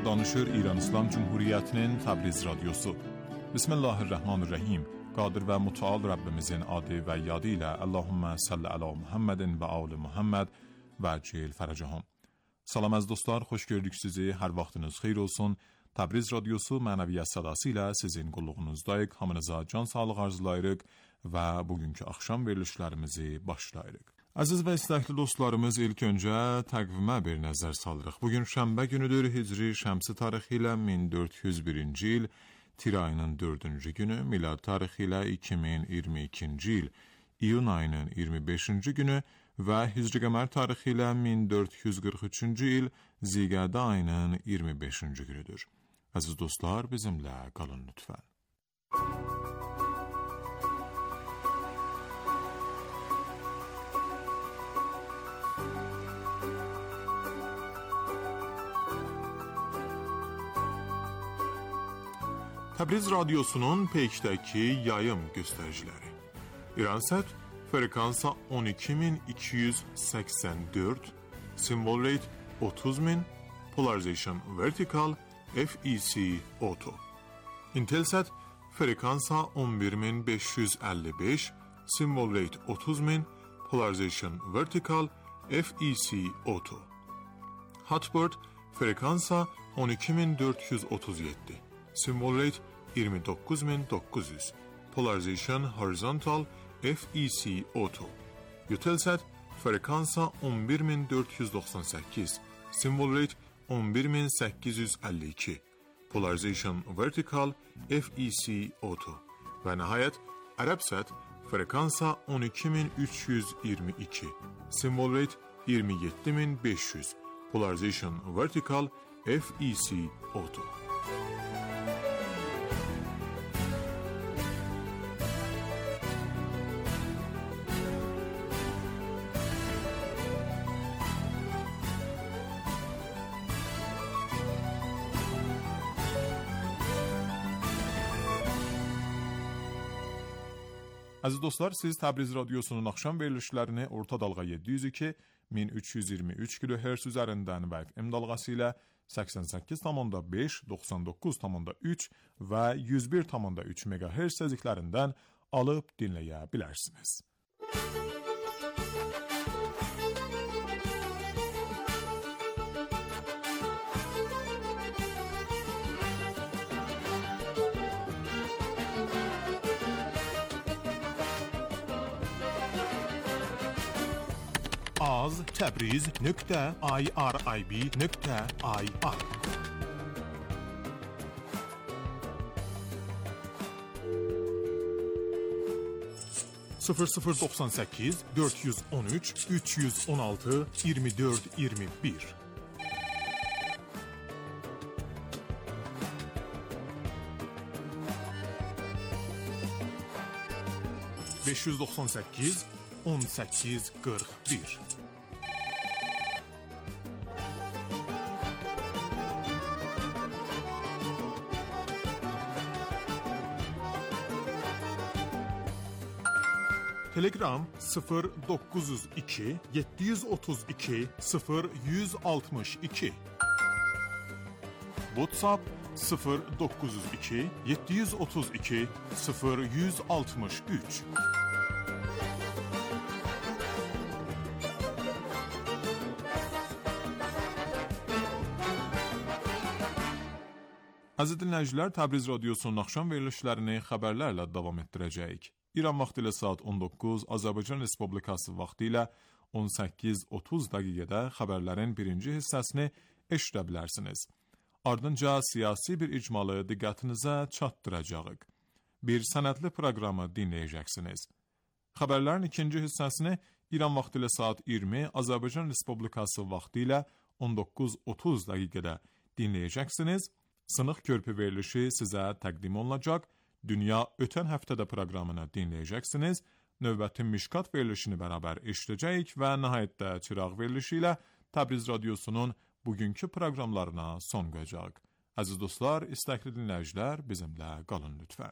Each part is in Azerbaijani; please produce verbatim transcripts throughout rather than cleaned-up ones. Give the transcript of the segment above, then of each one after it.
danışır İran İslam Cumhuriyeti'nin Təbriz Radyosu. Bismillahirrahmanirrahim. Qadir və mütəal Rəbbimizin adı və yadı ilə Allahümmə salli ala Muhammedin və alı Muhammed və cil fərəcəhum. Salam əziz dostlar, xoş gördük sizi. Hər vaxtınız xeyir olsun. Təbriz Radyosu mənəviyyat sadası ilə sizin qulluğunuzdayıq. Hamınıza can sağlıq arzulayırıq və bugünkü axşam verilişlərimizi başlayırıq. Əziz və istəkli dostlarımız, ilk öncə təqvimə bir nəzər salırıq. Bugün şənbə günüdür, Hicri şəmsi tarixi ilə min dörd yüz birinci il, Tir ayının dördüncü günü, milad tarixi ilə iki min iyirmi ikinci il, iyun ayının iyirmi beşinci günü və Hicri qəmər tarixi ilə min dörd yüz qırx üçüncü il, Zilqədə ayının iyirmi beşinci günüdür. Əziz dostlar, bizimlə qalın lütfən. Təbriz Radyosu'nun peykdəki yayım göstəriciləri. İransat frekansa on iki min iki yüz səksən dörd, symbol rate otuz min, polarization vertical, F E C auto. Intelsat frekansa on bir min beş yüz əlli beş, symbol rate otuz min, polarization vertical, F E C auto. Hotbird frekansa on iki min dörd yüz otuz yeddi, symbol rate iyirmi doqquz min doqquz yüz, polarization horizontal, F E C auto. Eutelsat frekansa on bir min dörd yüz doxsan səkkiz, symbol rate on bir min səkkiz yüz əlli iki, polarization vertical, F E C auto. Və nəhayət Arabsat frekansa on iki min üç yüz iyirmi iki, symbol rate iyirmi yeddi min beş yüz, polarization vertical, F E C auto. Əziz dostlar, siz Təbriz Radyosu'nun axşam verilişlərini orta dalğa yeddi yüz iki, min üç yüz iyirmi üç kilohertz üzərindən və F M dalğası ilə səksən səkkiz tam beş, doxsan doqquz tam üç və yüz bir tam üç megahertz təzyiqlərindən alıb dinləyə bilərsiniz. az təbriz nöqtə irib nöqtə ir sıfır sıfır doxsan səkkiz dörd yüz on üç üç yüz on altı iyirmi dörd iyirmi bir beş yüz doxsan səkkiz on səkkiz qırx bir Telegram sıfır doqquz yüz iki yeddi yüz otuz iki sıfır yüz altmış iki WhatsApp sıfır doqquz yüz iki yeddi yüz otuz iki sıfır yüz altmış üç Əziz dinləyicilər, Təbriz Radyosu'nun axşam verilişlərini xəbərlərlə davam etdirəcəyik. İran vaxtı ilə saat on doqquz, Azərbaycan Respublikası vaxtı ilə on səkkiz otuz dəqiqədə xəbərlərin birinci hissəsini eşidə bilərsiniz. Ardınca siyasi bir icmalı diqqətinizə çatdıracağıq. Bir sənədli proqramı dinləyəcəksiniz. Xəbərlərin ikinci hissəsini İran vaxtı ilə saat iyirmi, Azərbaycan Respublikası vaxtı ilə on doqquz otuz dəqiqədə dinləyəcəksiniz. Sınıq körpü verilişi sizə təqdim olunacaq. Dünya ötən həftədə proqramını dinləyəcəksiniz. Növbəti Mişkat verilişini bərabər eşidəcəyik və nəhayətdə Çıraq verilişi ilə Təbriz Radyosu'nun bugünkü proqramlarına son qoyacaq. Əziz dostlar, istəkli dinləyicilər, bizimlə qalın lütfən.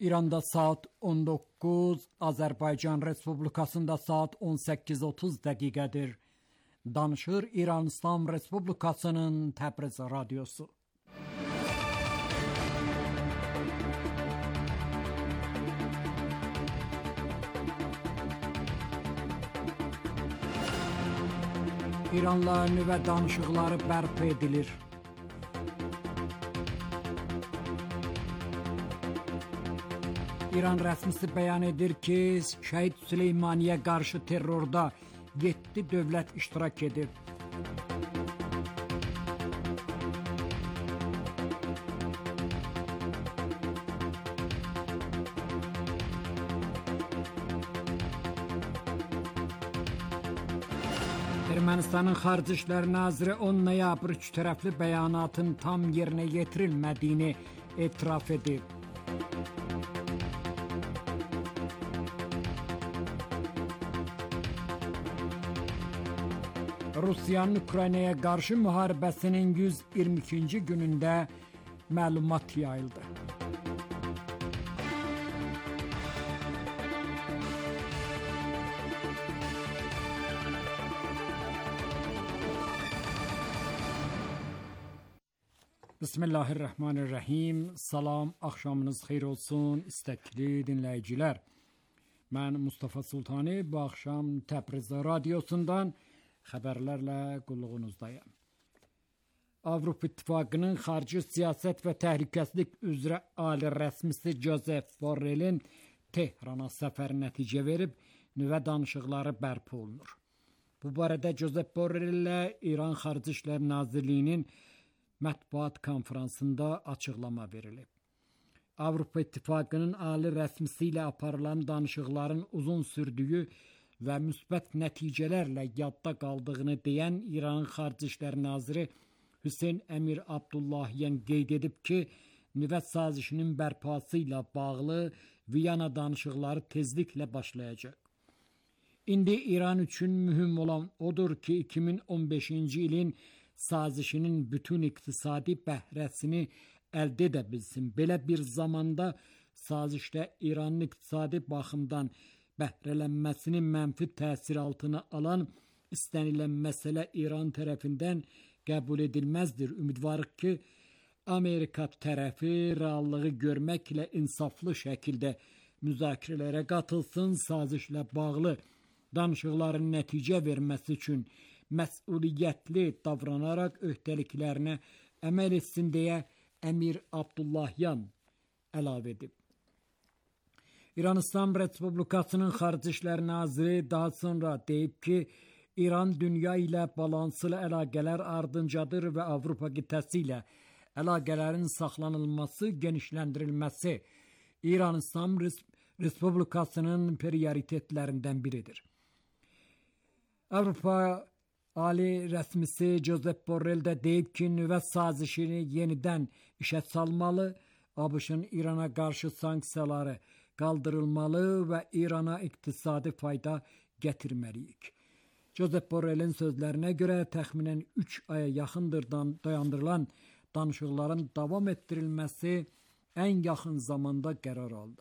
İranda saat on doqquz, Azərbaycan Respublikasında saat on səkkiz otuz dəqiqədir. Danışır İran İslam Respublikasının Təbriz radiosu. İranla nüvə danışıqları bərpa edilir. İran rəsmisi bəyan edir ki, Şəhid Süleymaniyə qarşı terrorda yeddi dövlət iştirak edib. Ermənistanın Xarici İşlər Naziri on noyabr üç tərəfli bəyanatın tam yerinə yetirilmədiyini etiraf edib. Rusiyanın Ukraynaya qarşı müharibəsinin yüz iyirmi ikinci günündə məlumat yayıldı. Bismillahirrahmanirrahim. Salam, axşamınız xeyir olsun, istəkli dinləyicilər. Mən Mustafa Sultani, bu axşam Təbriz radiosundan xəbərlərlə qulluğunuzdayım. Avropa İttifaqının xarici siyasət və təhlükəsizlik üzrə ali rəsmisi Josep Borrellin Tehrana səfəri nəticə verib, nüvə danışıqları bərpa olunur. Bu barədə Josep Borrell ilə İran Xarici İşlər Nazirliyinin mətbuat konferansında açıqlama verilib. Avropa İttifaqının ali rəsmisi ilə aparılan danışıqların uzun sürdüyü və müsbət nəticələrlə yadda qaldığını deyən İranın Xarici İşlər Naziri Hüseyn Əmir Abdullahiyan qeyd edib ki, nüvə sazişinin bərpası ilə bağlı Viyana danışıqları tezliklə başlayacaq. İndi İran üçün mühüm olan odur ki, iki min on beşinci ilin sazişinin bütün iqtisadi bəhrəsini əldə edə bilsin. Belə bir zamanda sazişdə İranın iqtisadi baxımdan bəhrələnməsinin mənfi təsir altına alan istənilən məsələ İran tərəfindən qəbul edilməzdir. Ümidvarıq ki, Amerika tərəfi reallığı görməklə insaflı şəkildə müzakirələrə qatılsın, sazişlə bağlı danışıqların nəticə verməsi üçün məsuliyyətli davranaraq öhdəliklərinə əməl etsin deyə Əmir Abdullahyan əlavə edib. İran İslam Respublikasının Xarici İşlər Naziri daha sonra deyib ki, İran dünya ilə balanslı əlaqələr ardıncadır və Avropa qitəsi ilə əlaqələrin saxlanılması, genişləndirilməsi İran İslam Respublikasının prioritetlərindən biridir. Avropa Ali rəsmisi Josep Borrell də deyib ki, nüvə sazişini yenidən işə salmalı, ABŞ-ın İrana qarşı sanksiyaları qaldırılmalı və İrana iqtisadi fayda gətirməliyik. Josep Borrellin sözlərinə görə təxminən üç aya yaxındır dayandırılan danışıqların davam etdirilməsi ən yaxın zamanda qərar aldı.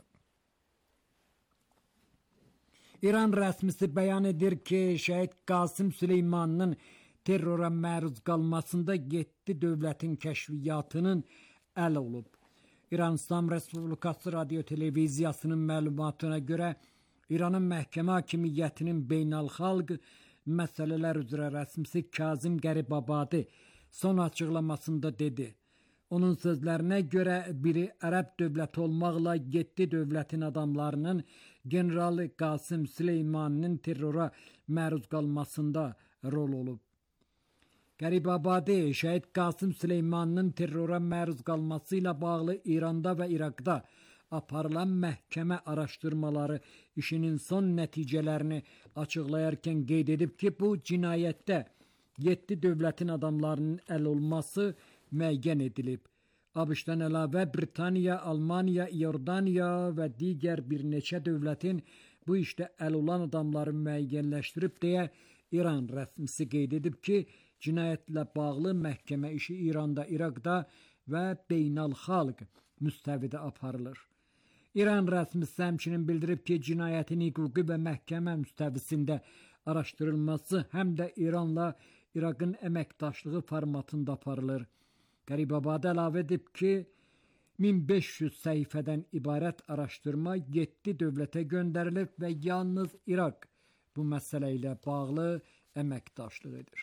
İran rəsmisi bəyan edir ki, Şəhid Qasım Süleymaninin terrora məruz qalmasında yeddi dövlətin kəşfiyyatının əl olub. İran İslam Respublikası Radio Televiziyasının məlumatına görə İranın məhkəmə hakimiyyətinin beynəlxalq məsələlər üzrə rəsmisi Kazım Qəribabadi son açıqlamasında dedi. Onun sözlərinə görə biri ərəb dövləti olmaqla yeddi dövlətin adamlarının General Qasım Süleymaninin terrora məruz qalmasında rol olub. Qəribabadi, Şəhid Qasım Süleymanının terrora məruz qalması ilə bağlı İranda və İraqda aparılan məhkəmə araşdırmaları işinin son nəticələrini açıqlayarkən qeyd edib ki, bu cinayətdə yeddi dövlətin adamlarının əl olması müəyyən edilib. ABŞ-dan əlavə Britaniya, Almaniya, İordaniya və digər bir neçə dövlətin bu işdə əl olan adamları müəyyənləşdirib deyə İran rəsmisi qeyd edib ki, cinayətlə bağlı məhkəmə işi İranda, İraqda və beynəlxalq müstəvidə aparılır. İran rəsmisi həmçinin bildirib ki, cinayətin hüquqi və məhkəmə müstəvisində araşdırılması həm də İranla İraqın əməkdaşlığı formatında aparılır. Qaribabad əlavə edib ki, min beş yüz səhifədən ibarət araşdırma yeddi dövlətə göndərilib və yalnız İraq bu məsələ ilə bağlı əməkdaşlıq edir.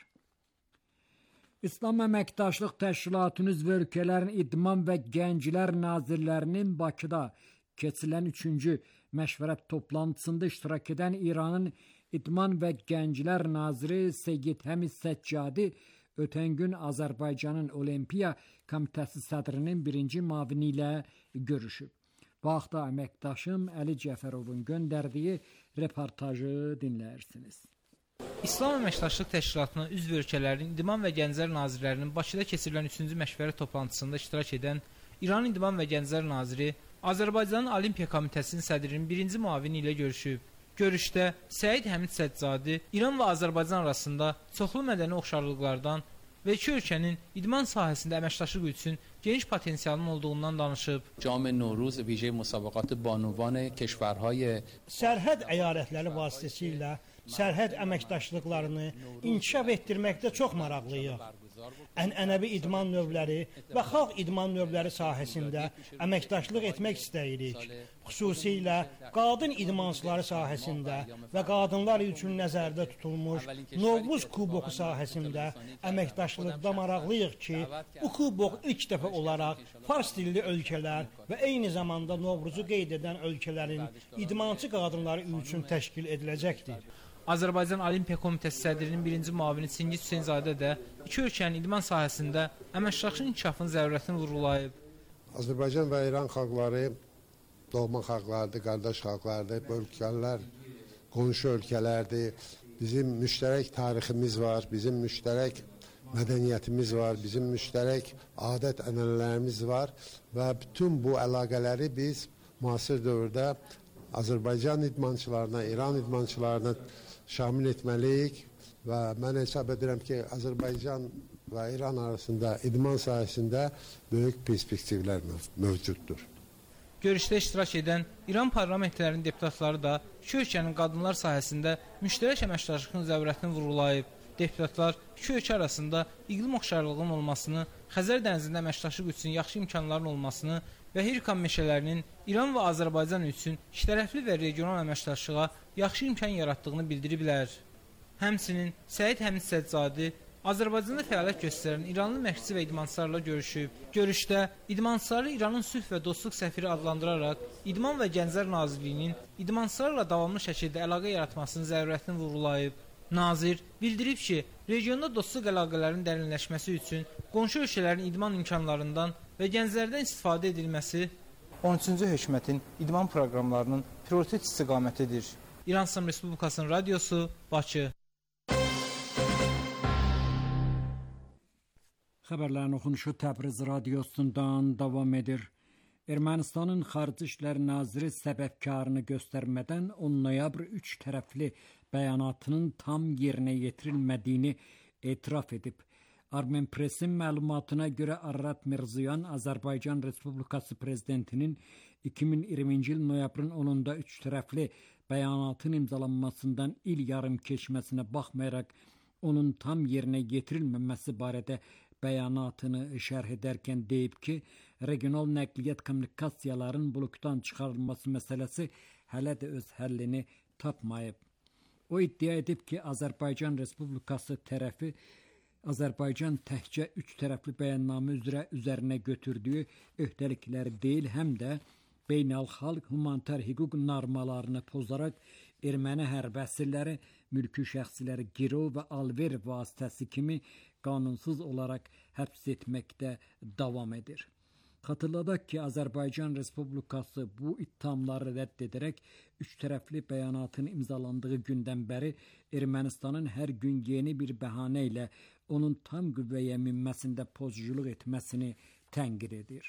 İslam Əməkdaşlıq Təşkilatının üzv ölkələrin İdman və Gənclər Nazirlərinin Bakıda keçirilən üçüncü məşvərət toplantısında iştirak edən İranın İdman və Gənclər Naziri Seyyid Həmid Səccadi ötən gün Azərbaycanın Olimpiya Komitəsi sədrinin birinci müavini ilə görüşüb. Bu haqda əməkdaşım Əli Cəfərovun göndərdiyi reportajı dinləyirsiniz. İslam Əməkdaşlıq Təşkilatına üzv ölkələrin İdman və Gənclər Nazirlərinin Bakıda keçirilən üçüncü məşvərət toplantısında iştirak edən İranın İdman və Gənclər Naziri Azərbaycanın Olimpiya Komitəsinin sədrinin birinci müavini ilə görüşüb. Görüşdə Səid Həmid Səccadi İran və Azərbaycan arasında çoxlu mədəni oxşarlıqlardan və iki ölkənin idman sahəsində əməkdaşlıq üçün geniş potensialın olduğundan danışıb. Cam Novruz vice müsabakat banuvan keşverhay sərhəd əyalətləri vasitəsilə sərhəd əməkdaşlıqlarını inkişaf etdirməkdə çox maraqlıyıq. Ənənəvi idman növləri və xalq idman növləri sahəsində əməkdaşlıq etmək istəyirik. Xüsusilə qadın idmançıları sahəsində və qadınlar üçün nəzərdə tutulmuş Novruz kuboku sahəsində əməkdaşlıqda maraqlıyıq ki, bu kubok ilk dəfə olaraq fars dilli ölkələr və eyni zamanda Novruzu qeyd edən ölkələrin idmançı qadınları üçün təşkil ediləcəkdir. Azərbaycan Olimpiya Komitəsi sədrinin birinci müavini Çingiz Hüseynzadə də iki ölkənin idman sahəsində əməkdaşlığın inkişafının zərurətini vurğulayıb. Azərbaycan və İran xalqları doğma xalqlardır, qardaş xalqlardır, bu ölkələr qonşu ölkələrdir. Bizim müştərək tariximiz var, bizim müştərək mədəniyyətimiz var, bizim müştərək adət-ənənələrimiz var və bütün bu əlaqələri biz müasir dövrdə Azərbaycan idmançılarına, İran idmançılarına şamil etməliyik və mən hesab edirəm ki, Azərbaycan və İran arasında idman sahəsində böyük perspektivlər mövcuddur. Görüşdə iştirak edən İran parlamentlərinin deputatları da iki ölkənin qadınlar sahəsində müştərək əməkdaşlığın zərurətini vurğulayıb. Deputatlar iki ölkə arasında iqlim oxşarlığının olmasını, Xəzər dənizində əməkdaşlıq üçün yaxşı imkanların olmasını və Hürkan meşələrinin İran və Azərbaycan üçün ikitərəfli və regional əməkdaşlığa yaxşı imkan yaratdığını bildiriblər. Həmçinin Səid Həmid Səccadi Azərbaycanda fəaliyyət göstərən İranlı məşqçi və idmançılarla görüşüb. Görüşdə idmançıları İranın sülh və dostluq səfiri adlandıraraq İdman və Gənclər Nazirliyinin idmançılarla davamlı şəkildə əlaqə yaratmasının zərurətini vurğulayıb. Nazir bildirib ki, regionda dostluq əlaqələrin dərinləşməsi üçün qonşu ölkələrin idman imkanlarından və gənclərdən istifadə edilməsi on üçüncü hökumətin idman proqramlarının prioritet istiqamətidir. İran İslam Respublikasının radiosu, Bakı. Xəbərlərin oxunuşu Təbriz radiosundan davam edir. Ermənistanın Xarici İşlər Naziri səbəbkarını göstərmədən on noyabr üç tərəfli bəyanatının tam yerinə yetirilmədiyini etiraf edib. Armen Press'in məlumatına görə Ararat Mirziyan Azərbaycan Respublikası Prezidentinin iki min iyirminci il noyabrın onunda üç tərəfli bəyanatın imzalanmasından il yarım keçməsinə baxmayaraq onun tam yerinə yetirilməməsi barədə bəyanatını şərh edərkən deyib ki, regional nəqliyyat kommunikasiyaların blokdan çıxarılması məsələsi hələ də öz həllini tapmayıb. O iddia edib ki, Azərbaycan Respublikası tərəfi Azərbaycan təkcə üç tərəfli bəyannamə üzrə üzərinə götürdüyü öhdəlikləri deyil, həm də beynəlxalq humanitar hüquq normalarını pozaraq erməni hərbi əsirləri, mülki şəxsləri girov və alver vasitəsi kimi qanunsuz olaraq həbs etməkdə davam edir. Xatırladaq ki, Azərbaycan Respublikası bu ittihamları rədd edərək üç tərəfli bəyanatın imzalandığı gündən bəri Ermənistanın hər gün yeni bir bəhanə ilə onun tam qüvvəyə minməsində pozuculuq etməsini tənqid edir.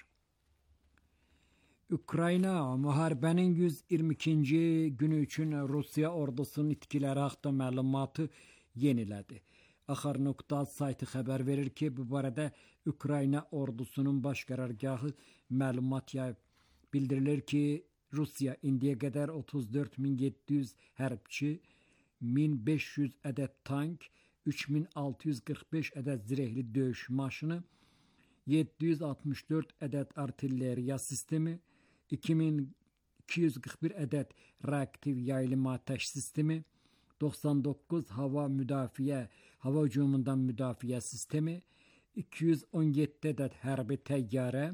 Ukrayna müharibənin yüz iyirmi ikinci günü üçün Rusiya ordusunun itkiləri haqqında məlumatı yenilədi. Axar nöqta saytı xəbər verir ki, bu barədə Ukrayna ordusunun baş qərargahı məlumat yayıb. Bildirilir ki, Rusiya indiyə qədər otuz dörd min yeddi yüz hərbçi, min beş yüz ədəd tank, üç min altı yüz qırx beş ədəd zirehli döyüş maşını, yeddi yüz altmış dörd ədəd artilleriya sistemi, iki min iki yüz qırx bir ədəd reaktiv yaylım atəş sistemi, doxsan doqquz hava müdafiə, hava hücumundan müdafiə sistemi, iki yüz on yeddi ədəd hərbi təyyarə,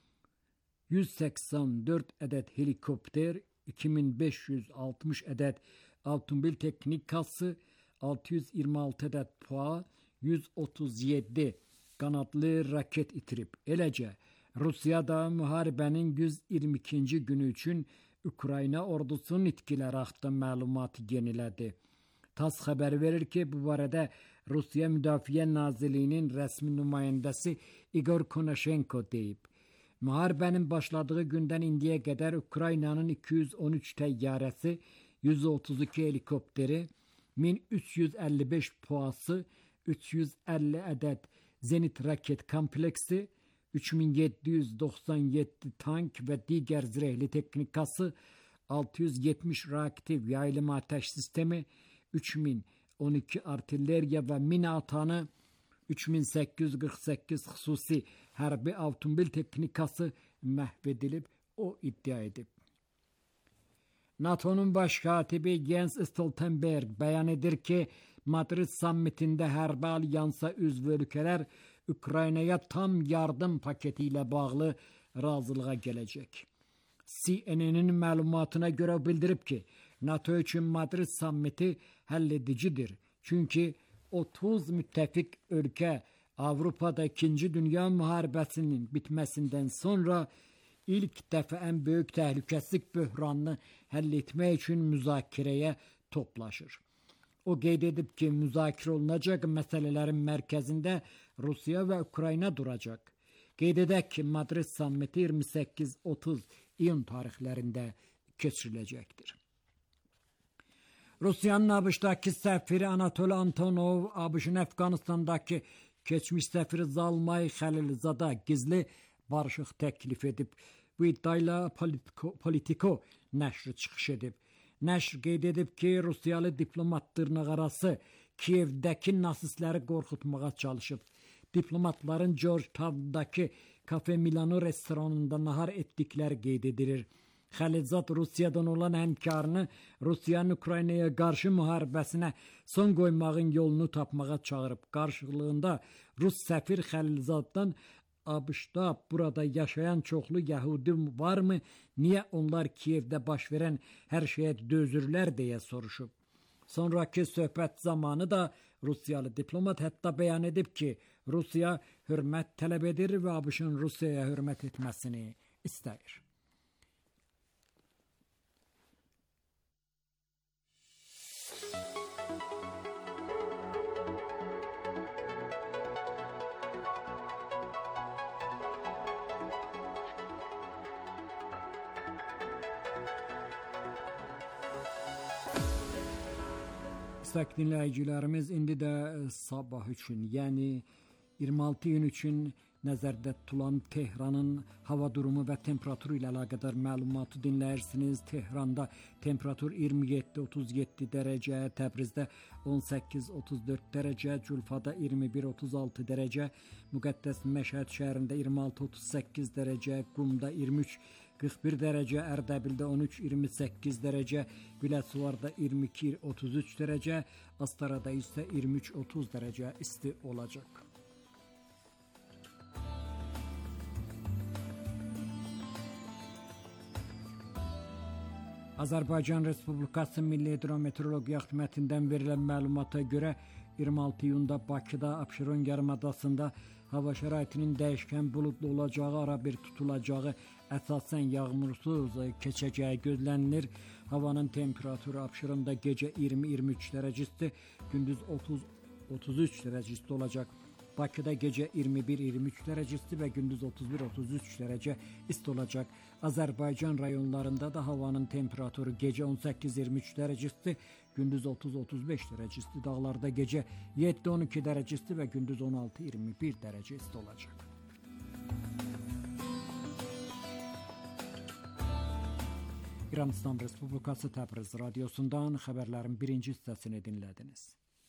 yüz səksən dörd ədəd helikopter, iki min beş yüz altmış ədəd avtomobil texnikası, altı yüz iyirmi altı ədəd P A, yüz otuz yeddi qanadlı raket itirib. Eləcə, Rusiya da müharibənin yüz iyirmi ikinci günü üçün Ukrayna ordusunun itkiləri haqqında məlumatı yenilədi. TASS xəbər verir ki, bu barədə Rusiya Müdafiə Nazirliyinin rəsmi nümayəndəsi Igor Konashenko deyib. Müharibənin başladığı gündən indiyə qədər Ukraynanın iki yüz on üç təyyarəsi, yüz otuz iki helikopteri, min üç yüz əlli beş P A S-ı, üç yüz əlli ədəd zenit raket kompleksi, üç min yeddi yüz doxsan yeddi tank və digər zirehli texnikası, altı yüz yetmiş reaktiv yaylım atəş sistemi, üç min on iki artilleriya və mina atanı, üç min səkkiz yüz qırx səkkiz xüsusi hərbi avtomobil texnikası məhv edilib, o iddia edib. NATO'nun baş katibi Jens Stoltenberg bəyan edir ki, Madrid sammitində hərbi alyansa üzv ölkələr Ukraynaya tam yardım paketi ilə bağlı razılığa gələcək. C N N'in məlumatına görə bildirib ki, NATO üçün Madrid sammiti həlledicidir. Çünki otuz müttəfiq ölkə Avropada ikinci Dünya müharibəsinin bitməsindən sonra ilk dəfə ən böyük təhlükəsizlik böhranını həll etmək üçün müzakirəyə toplaşır. O qeyd edib ki, müzakirə olunacaq məsələlərin mərkəzində Rusiya və Ukrayna duracaq. Qeyd edək ki, Madrid sammiti iyirmi səkkiz otuz iyun tarixlərində keçiriləcəkdir. Rusiyanın ABŞ-dakı səfiri Anatoli Antonov, ABŞ-ın Əfqanistandakı keçmiş səfiri Zalmay Xəlilzada gizli barışıq təklif edib. Bu iddiayla Politico, Politico nəşri çıxış edib. Nəşr qeyd edib ki, Rusiyalı diplomat dırnaqarası Kiyevdəki nasistləri qorxutmağa çalışıb. Diplomatların Georgetown'dakı Cafe Milano restoranında nahar etdikləri qeyd edilir. Xəlilzad Rusiyadan olan həmkarını Rusiyanın Ukraynaya qarşı müharibəsinə son qoymağın yolunu tapmağa çağırıb. Qarşılığında Rus səfir Xəlilzaddan ABŞ-da burada yaşayan çoxlu Yəhudi varmı? Niyə onlar Kiyevdə baş verən hər şeyə dözürlər deyə soruşub. Sonraki söhbət zamanı da Rusiyalı diplomat hətta bəyan edib ki, Rusiya hörmət tələb edir və ABŞ-ın Rusiyaya hörmət etməsini istəyir. İstək dinləyicilərimiz, indi də sabah üçün, yəni iyirmi altı iyun üçün nəzərdə tutulan Tehranın hava durumu və temperaturu ilə əlaqədar məlumatı dinləyirsiniz. Tehranda temperatur iyirmi yeddi otuz yeddi dərəcə, Təbrizdə on səkkiz otuz dörd dərəcə, Culfada iyirmi bir otuz altı dərəcə, Müqəddəs Məşhəd şəhərində iyirmi altı otuz səkkiz dərəcə, Qumda iyirmi üç qırx bir dərəcə, Ərdəbildə on üç iyirmi səkkiz dərəcə, Biləsuvarda iyirmi iki otuz üç dərəcə, Astarada isə iyirmi üç otuz dərəcə isti olacaq. Azərbaycan Respublikası Milli Hidrometeorologiya Xidmətindən verilən məlumata görə iyirmi altı iyunda Bakıda, Abşeron yarımadasında hava şəraitinin dəyişkən buludlu olacağı, ara bir tutulacağı, əsasən yağmursuz keçəcəyi gözlənilir. Havanın temperaturu Abşeronda gecə iyirmi iyirmi üç dərəcə isti, gündüz otuz otuz üç dərəcə isti olacaq. Bakıda gecə iyirmi bir iyirmi üç dərəcə isti və gündüz otuz bir otuz üç dərəcə isti olacaq. Azərbaycan rayonlarında da havanın temperaturu gecə on səkkiz iyirmi üç dərəcə isti, gündüz otuz otuz beş dərəcə isti. Dağlarda gecə yeddi on iki dərəcə isti və gündüz on altı iyirmi bir dərəcə isti olacaq. İran İslam Respublikası Təbriz radiosundan xəbərlərin birinci hissəsini dinlədiniz.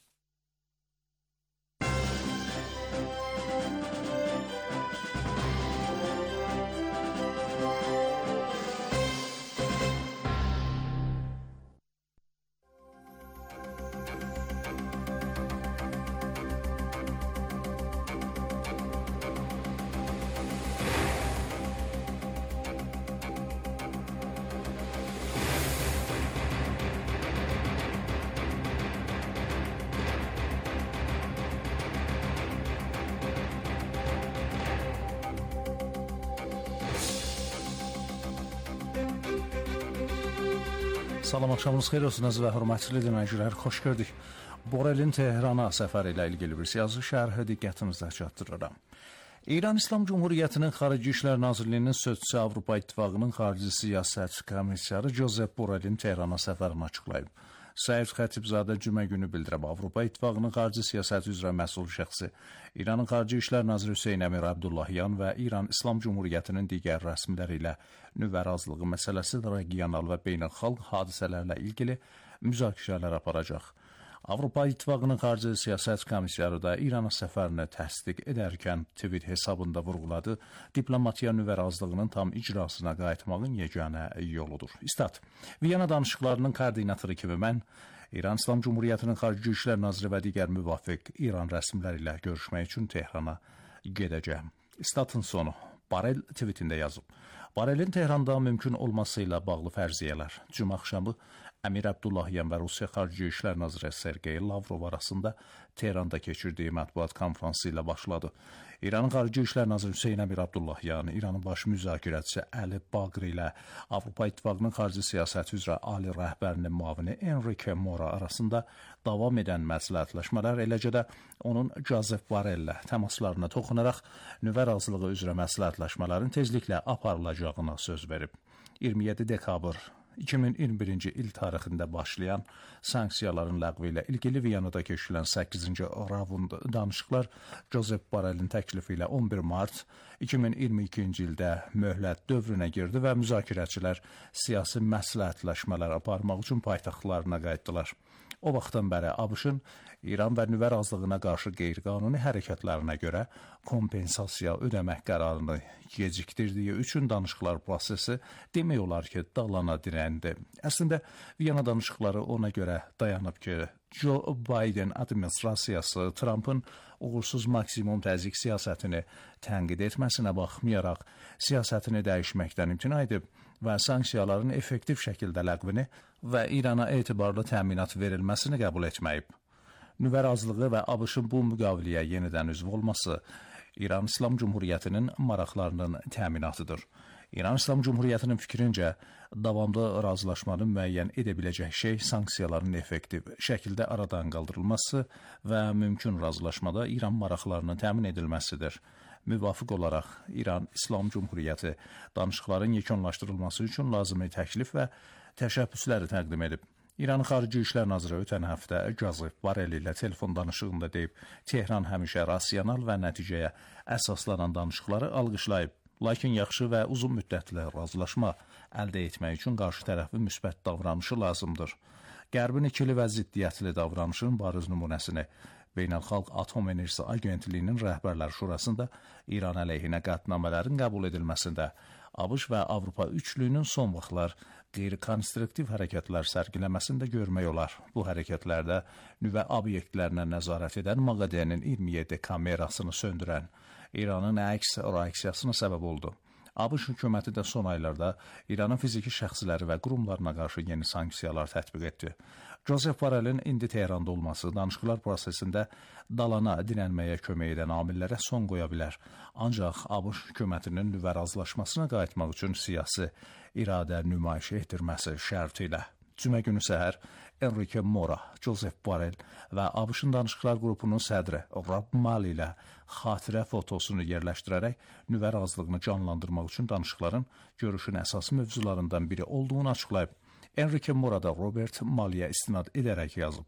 Salam, axşamınız xeyir olsun əziz və hörmətli dinləyicilər, xoş gördük. Borelin Tehrana səfəri ilə ilgili bir yazı şərhi diqqətinizə çatdırıram. İran İslam Cumhuriyyətinin Xarici İşlər Nazirliyinin sözçüsü Avropa İttifaqının Xarici Siyasət Komissarı Josep Borelin Tehrana səfərini açıqlayıb. Səid Xətibzadə cümə günü bildirib, Avropa İttifaqının xarici siyasəti üzrə məsul şəxsi, İranın Xarici İşlər Naziri Hüseyn Əmir Abdullahyan və İran İslam Cumhuriyyətinin digər rəsmiləri ilə nüvə razılığı məsələsi, regional və beynəlxalq hadisələrlə ilgili müzakirələr aparacaq. Avropa İttifaqının Xarici Siyasət Komissarı da İrana səfərini təsdiq edərkən Twitter hesabında vurğuladı, diplomatiya nüvə razılığının tam icrasına qayıtmağın yeganə yoludur. İstat, Viyana danışıqlarının koordinatoru kimi mən İran İslam Cumhuriyyətinin Xarici İşlər Naziri və digər müvafiq İran rəsmiləri ilə görüşmək üçün Tehrana gedəcəm. İstatın sonu. Borel tweetində yazıb. Borelin Tehranda mümkün olması ilə bağlı fərziyyələr. Cümə axşamı Əmir Abdullahyan və Rusiya Xarici İşlər Naziri Sergey Lavrov arasında Tehranda keçirdiyi mətbuat konfransı ilə başladı. İranın Xarici İşlər Naziri Hüseyn Əmir Abdullahyan, İranın baş müzakirəçisi Əli Baqri ilə Avropa İttifaqının xarici siyasəti üzrə ali rəhbərinin müavini Enrique Mora arasında davam edən məsləhətləşmələr, eləcə də onun Josep Borrell ilə təmaslarına toxunaraq nüvə razılığı üzrə məsləhətləşmələrin tezliklə aparılacağına söz verib. iyirmi yeddi dekabr iki min iyirmi birinci il tarixində başlayan sanksiyaların ləğvi ilə ilgili Viyanada keçirilən səkkizinci raund danışıqlar Josep Borrellin təklifi ilə on bir mart iki min iyirmi ikinci ildə möhlət dövrünə girdi və müzakirəçilər siyasi məsləhətləşmələr aparmaq üçün paytaxtlarına qayıtdılar. O vaxtdan bəri ABŞ-ın İran və nüvə razılığına qarşı qeyri-qanuni hərəkətlərinə görə kompensasiya ödəmək qərarını gecikdirdiyi üçün danışıqlar prosesi demək olar ki, dalana dirəndi. Əslində, Viyana danışıqları ona görə dayanıb ki, Joe Biden administrasiyası Trumpın uğursuz maksimum təzyiq siyasətini tənqid etməsinə baxmayaraq siyasətini dəyişməkdən imtina edib və sanksiyaların effektiv şəkildə ləğvini və İrana etibarlı təminat verilməsini qəbul etməyib. Nüvə razılığı və ABŞ-ın bu müqaviliyə yenidən üzv olması İran İslam Cumhuriyyətinin maraqlarının təminatıdır. İran İslam Cumhuriyyətinin fikrincə, davamlı razılaşmanı müəyyən edə biləcək şey sanksiyaların effektiv şəkildə aradan qaldırılması və mümkün razılaşmada İran maraqlarının təmin edilməsidir. Müvafiq olaraq İran İslam Cumhuriyyəti danışıqların yekunlaşdırılması üçün lazımi təklif və təşəbbüsləri təqdim edib. İranın Xarici İşlər Naziri ötən həftə Josep Borrell ilə telefon danışığında deyib, Tehran həmişə rasional və nəticəyə əsaslanan danışıqları alqışlayıb. Lakin yaxşı və uzun müddətli razılaşma əldə etmək üçün qarşı tərəfin müsbət davranışı lazımdır. Qərbin ikili və ziddiyyətli davranışının bariz nümunəsini Beynəlxalq Atom Enerjisi Agentliyinin Rəhbərlər Şurasında İran əleyhinə qətnamələrin qəbul edilməsində ABŞ və Avropa üçlüyünün son vaxtlar qeyri-konstruktiv hərəkətlər sərgiləməsində görmək olar. Bu hərəkətlərdə nüvə obyektlərinə nəzarət edən Maqadenin iyirmi yeddi kamerasını söndürən İranın əks reaksiyasına səbəb oldu. ABŞ hökuməti də son aylarda İranın fiziki şəxsləri və qurumlarına qarşı yeni sanksiyalar tətbiq etdi. Josep Borrellin indi Tehranda olması danışıqlar prosesində dalana dirənməyə kömək edən amillərə son qoya bilər. Ancaq ABŞ hökumətinin nüvə razılaşmasına qayıtmaq üçün siyasi iradə nümayiş etdirməsi şərti ilə. Cümə günü səhər Enrique Mora, Josep Borrell və ABŞ-ın danışıqlar qrupunun sədri Rob Malley ilə xatirə fotosunu yerləşdirərək nüvə razılığını canlandırmaq üçün danışıqların görüşün əsas mövzularından biri olduğunu açıqlayıb. Enrique Mora da Robert Malley'ə istinad edərək yazıb.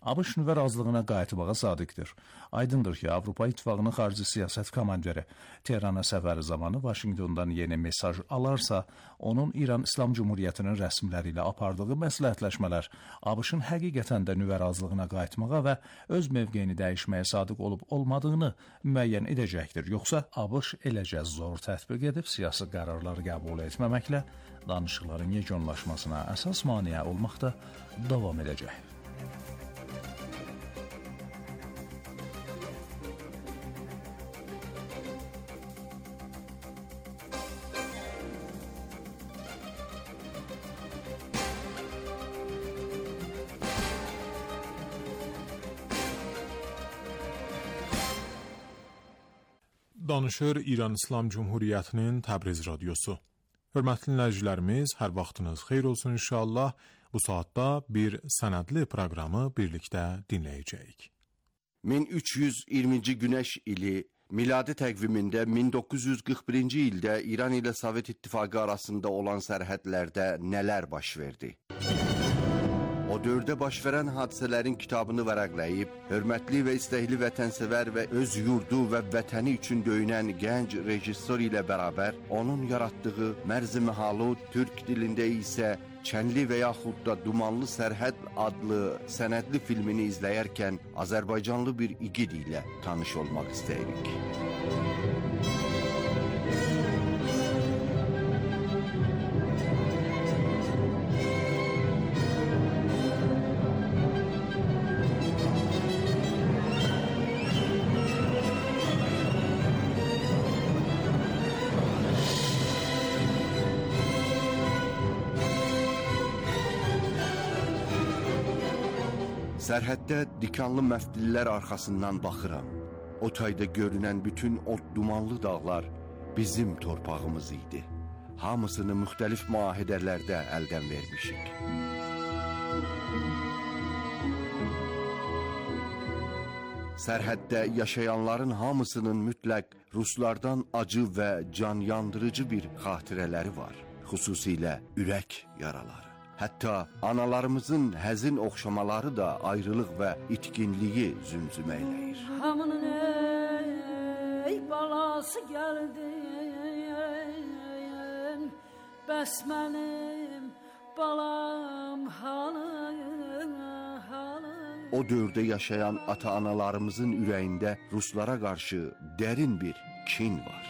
ABŞ nüvə razılığına qayıtmağa sadiqdir. Aydındır ki, Avropa İttifaqının xarici siyasət komandiri Tehrana səfəri zamanı Vaşinqtondan yeni mesaj alarsa, onun İran İslam Cumhuriyyətinin rəsmiləri ilə apardığı məsləhətləşmələr ABŞ-ın həqiqətən də nüvə razılığına qayıtmağa və öz mövqeyini dəyişməyə sadiq olub olmadığını müəyyən edəcəkdir. Yoxsa ABŞ eləcə zor tətbiq edib siyasi qərarları qəbul etməməklə danışıqların yekunlaşmasına əsas maneə olmaqda davam edəcək. Danışır İran İslam Cumhuriyyətinin Təbriz radiosu. Hörmətli dinləyicilərimiz, hər vaxtınız xeyir olsun inşallah. Bu saatda bir sənədli proqramı birlikdə dinləyəcəyik. min üç yüz iyirminci Günəş ili miladi təqvimində min doqquz yüz qırx birinci ildə İran ilə Sovet İttifaqı arasında olan sərhədlərdə nələr baş verdi? O dövrdə baş verən hadisələrin kitabını vərəqləyib, hörmətli və istəkli vətənsevər və öz yurdu və vətəni üçün döyünən gənc rejissor ilə bərabər onun yaratdığı Mərz-i Məhalud, türk dilində isə Çənli və yaxud da Dumanlı Sərhəd adlı sənədli filmini izləyərkən Azərbaycanlı bir igid ilə tanış olmaq istəyirik. Sərhəddə dikanlı məftillər arxasından baxıram. O tayda görünən bütün o dumanlı dağlar bizim torpağımız idi. Hamısını müxtəlif müahidələrdə əldən vermişik. Sərhəddə yaşayanların hamısının mütləq Ruslardan acı və can yandırıcı bir xatirələri var. Xüsusilə ürək yaraları. Hətta analarımızın həzin oxşamaları da ayrılıq və itkinliyi zümzüməyləyir. Hamının ey balası gəldi, bəs mənim balam hanı, hanı. O dövrdə yaşayan ata-analarımızın ürəyində Ruslara qarşı dərin bir kin var.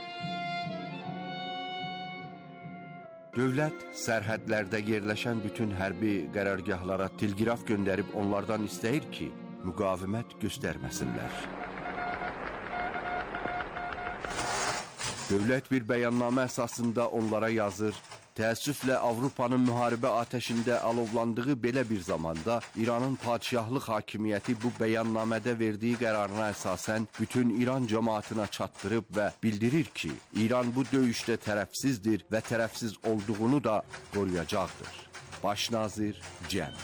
Dövlət sərhədlərdə yerləşən bütün hərbi qərargahlara telqraf göndərib onlardan istəyir ki, müqavimət göstərməsinlər. Dövlət bir bəyannamə əsasında onlara yazır. Təəssüflə Avropanın müharibə ateşində alovlandığı belə bir zamanda İranın padişahlıq hakimiyyəti bu bəyannamədə verdiyi qərarına əsasən bütün İran cəmaatına çatdırıb və bildirir ki, İran bu döyüşdə tərəfsizdir və tərəfsiz olduğunu da qoruyacaqdır. Baş nazir Cəm.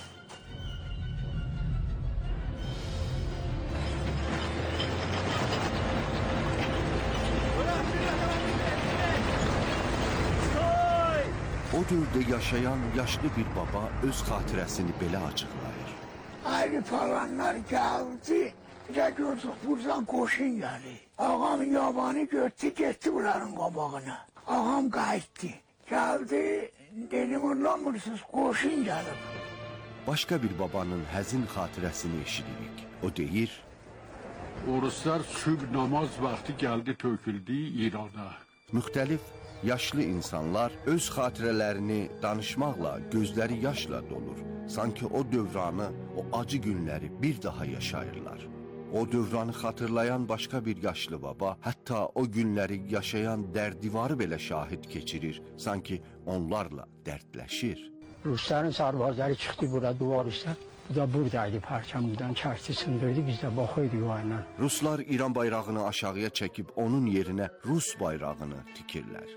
O dövrdə yaşayan yaşlı bir baba öz xatirəsini belə açıqlayır. Ayrı falanlar gəldi, bir də gördük buradan qoşun gəlir. Ağam yabanı götdü, getdi bunların qabağına. Ağam qayıtdı, gəldi, dedim anlamırsınız, qoşun gəlib. Başqa bir babanın həzin xatirəsini eşidirik. O deyir, Oruslar sübh namaz vaxtı gəldi, töküldü İrana. Müxtəlif yaşlı insanlar öz xatirələrini danışmaqla gözləri yaşla dolur. Sanki o dövranı, o acı günləri bir daha yaşayırlar. O dövranı xatırlayan başqa bir yaşlı baba, hətta o günləri yaşayan dərdivarı belə şahid keçirir. Sanki onlarla dərdləşir. Rusların sarvazları çıxdı bura duvar üstə. Bu da buradaydı, parçamızdan çarşı sındırdı, biz də baxıyorduk o ayla. Ruslar İran bayrağını aşağıya çəkib onun yerinə Rus bayrağını tikirlər.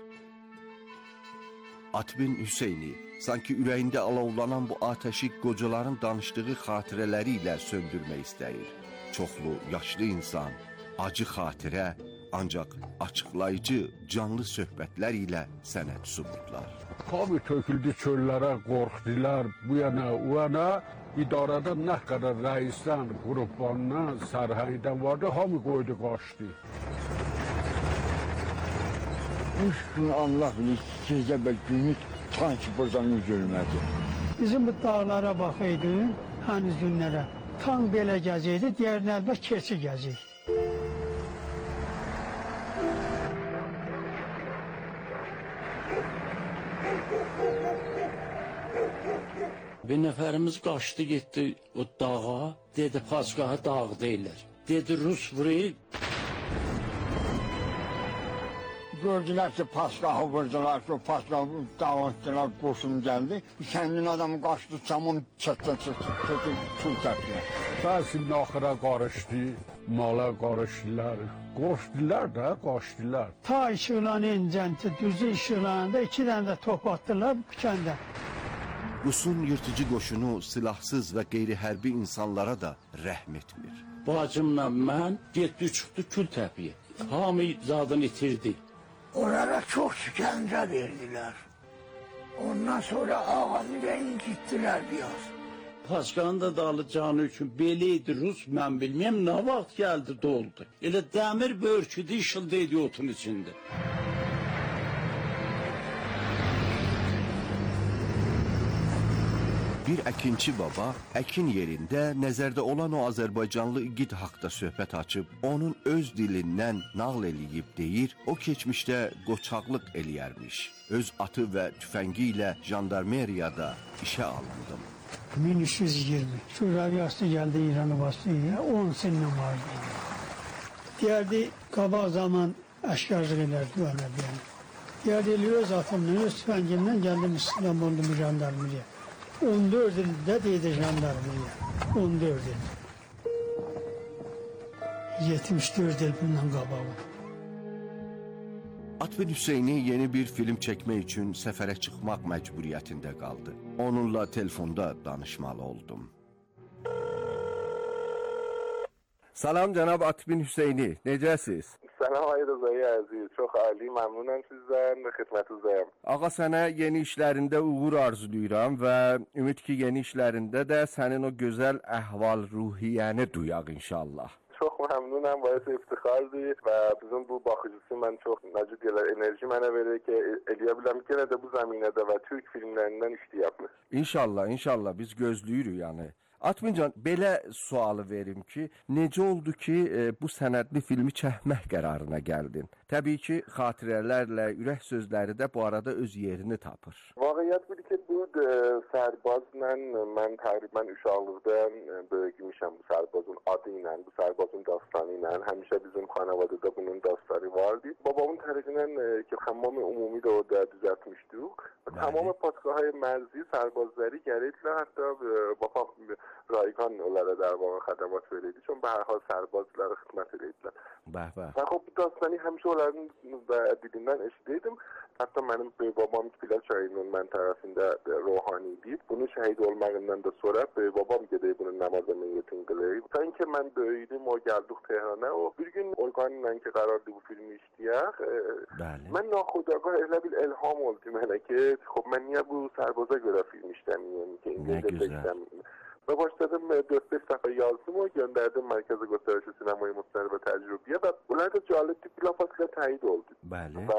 Atbin Hüseyni sanki ürəyində alovlanan bu ateşi qocaların danışdığı xatirələri ilə söndürmək istəyir. Çoxlu yaşlı insan, acı xatirə, ancaq açıqlayıcı, canlı söhbətlər ilə sənət subutlar. Tabi töküldü çöllərə, qorxdular, bu yana, o yana. İdarədə nə qədər rəisdən, qrupbandan, sərhəydən vardı, hamı qoydu qaçdı. Üç gün Allah bilir, gecə və günü sanki buradan üz görmədi. Bizim bu dağlara baxaydın, həniz günlərə. Tan belə gəzəydi, digərin əlbət keçi gəzək. Bir nəfərimiz qaçdı, getdi o dağa, dedi Paçqaha dağ deyirlər. Dedi Rus vurur. Gördülər ki, Paçqahı vurdular ki, o Paçqahı dağıtdılar, qoşun gəldi. Kəndin adamı qaçdı, camın çətdən çətdən tül təpdilər. Bəzi naxıra qarışdı, mala qarışdılar. Qoşdular da, qaçdılar. Ta işıqlan incəntə, düzü işıqlanında iki dənə də top atdılar bu kəndə. Rusun yırtıcı qoşunu silahsız və qeyri-hərbi insanlara da rəhm etmir. Bacımla mən getdi çıxdı Kültəpiyə. Hamı zadını itirdi. Orada çox şikəncə verdilər. Ondan sonra ağamı da incitdilər biraz. Paçqanın da dağılacağını üçün belə idi Rus, mən bilməyəm, nə vaxt gəldi doldu. Elə dəmir börküdü, işıldaydı otun içində. Bir əkinçi baba əkin yerində nəzərdə olan o Azərbaycanlı igid haqda söhbət açıb, onun öz dilindən nağıl eləyib deyir, o keçmişdə qoçaqlıq eləyərmiş. Öz atı və tüfəngi ilə jandarmeriyada işə alındım. min üç yüz iyirmi. Şurayası gəldi İranı bastı, on sinlə vardı. Deyərdi, qabaq zaman əşkarlıq edərdi ona deyən. Deyərdi, öz atımdan, öz tüfəngimdən gəldim İstanbul'da jandarmeriya. on dörd ildə deydi jandarmeriya. on dörd il. yetmiş dörd il bundan qabağı. Atbin Hüseyni yeni bir film çəkmək üçün səfərə çıxmaq məcburiyyətində qaldı. Onunla telefonda danışmalı oldum. Salam cənab Atbin Hüseyni, necəsiz? Salam ay Rıza'yı əziz, çox ali, məmnunam sizdən və xidmətinizdəyəm. Ağa, sənə yeni işlərində uğur arzulayıram və ümid ki, yeni işlərində də sənin o gözəl əhval ruhiyyəni duyaq inşallah. Çox məmnunam, bayağı iftixardır və bizim bu baxıcısı mən çox necə deyirlər, enerji mənə verir ki, eləyə biləm ki, yenə də bu zəminədə və Türk filmlərindən işləyəm. İnşallah, inşallah biz gözləyirik yəni. Atmincan, belə sualı verim ki, necə oldu ki, e, bu sənədli filmi çəkmək qərarına gəldin? Təbii ki, xatirələrlə, ürək sözləri də bu arada öz yerini tapır. Vaqiət budur ki, bu e, sərbazla mən təqribən uşaqlıqdan e, böyümüşəm bu sərbazın adı ilə, bu sərbazın dastanı ilə. Həmişə bizim xanavadada bunun dastları vardı. Babamın tərəfindən e, ki, Xəmmam ümumi də orada düzəltmişdik. Tamam Paçqahay mərzi sərbazları gəlirdilər, hətta e, babam Rayqan onlara در واقع خدمات verirdi. Çün به هر حال سربازlara xidmət edirdilər. Bəh, bəh. Və xop bu dastanı həmişə onların dilindən eşidirdim. Hətta mənim böyük babam Pilar çayının mən tərəfində ruhani idi. Bunun şəhid olmağından da sonra böyük babam gedib bunun namazı niyyətini qılıb. Sanki mən böyüdüm, o gəldik Tehrana. O bir gün orqanla ki qərardı bu filmi işləyək. Bəli. Mən naxudagah elə bir elham oldu mənə ki, xop mən niyə bu sərbaza görə film işləməyəm ki, nə gözəl. Ve başladım dört beş səfər yazdım o gönderdim Merkezi Gösterişi Sinemayı Mutlar ve Tecrübeye ve bunlar da cəlibdir bir lafasıyla təyid oldu. Bəli. Ve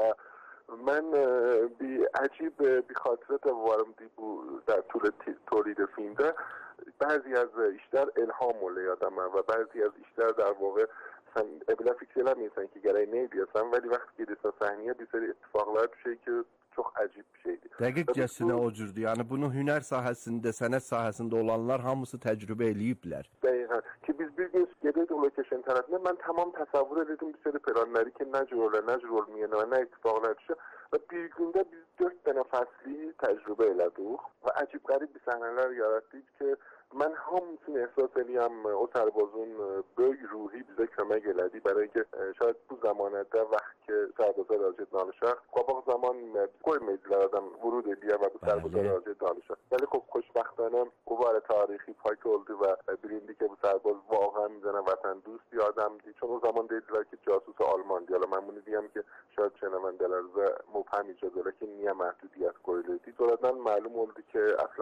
mən e, bir əcib e, bir xatirə də varımdı bu در طول تولید filmdə. Bəzi az işlər elham oluyor adama ve bəzi az işlər در واقع sen evlə fikir eləmirsən ki gərək nə edəsən, vəli vaxt gedirsən səhnəyə bir sürü ittifaqlar düşür ki çox əcib bir şeydir. Dəqiqcəsinə o cürdür. Yəni bunu hünər sahəsində, sənət sahəsində olanlar hamısı təcrübə eləyiblər. Dəqiqən. Ki biz bir gün gedəydik o lokeşin tərəfində mən tamam təsəvvür edirdim bir sürü planları ki nə cür olur, nə cür olmuyor, nə ittifaqlar düşür. Və bir gündə biz dörd dənə fəsli təcrübə elədik və əcib qərib bir səhnələr yaratdık ki mən hamısını ehsas eləyəm o sərbazın böyük ruhi bizə kömək elədi. Bəli ki şayad bu zamanədə vaxt ki sərbaza razı danışaq, qabaq zaman qoymaydılar adam vurud ediyor və bu sərbaza razı danışaq. Bəli xop xoşbəxtانه o var tarixi pak oldu və bilindi ki bu sərbaz واقعا میزنه وطن دوست bir adamdı. Çün o zaman dediler ki casus Alman diyorlar. Ben bunu diyeyim ki şayad şenəvəndələrdə mübhəm icad olur ki niyə məhdudiyyət qoyuldu. Sonradan məlum oldu ki əslən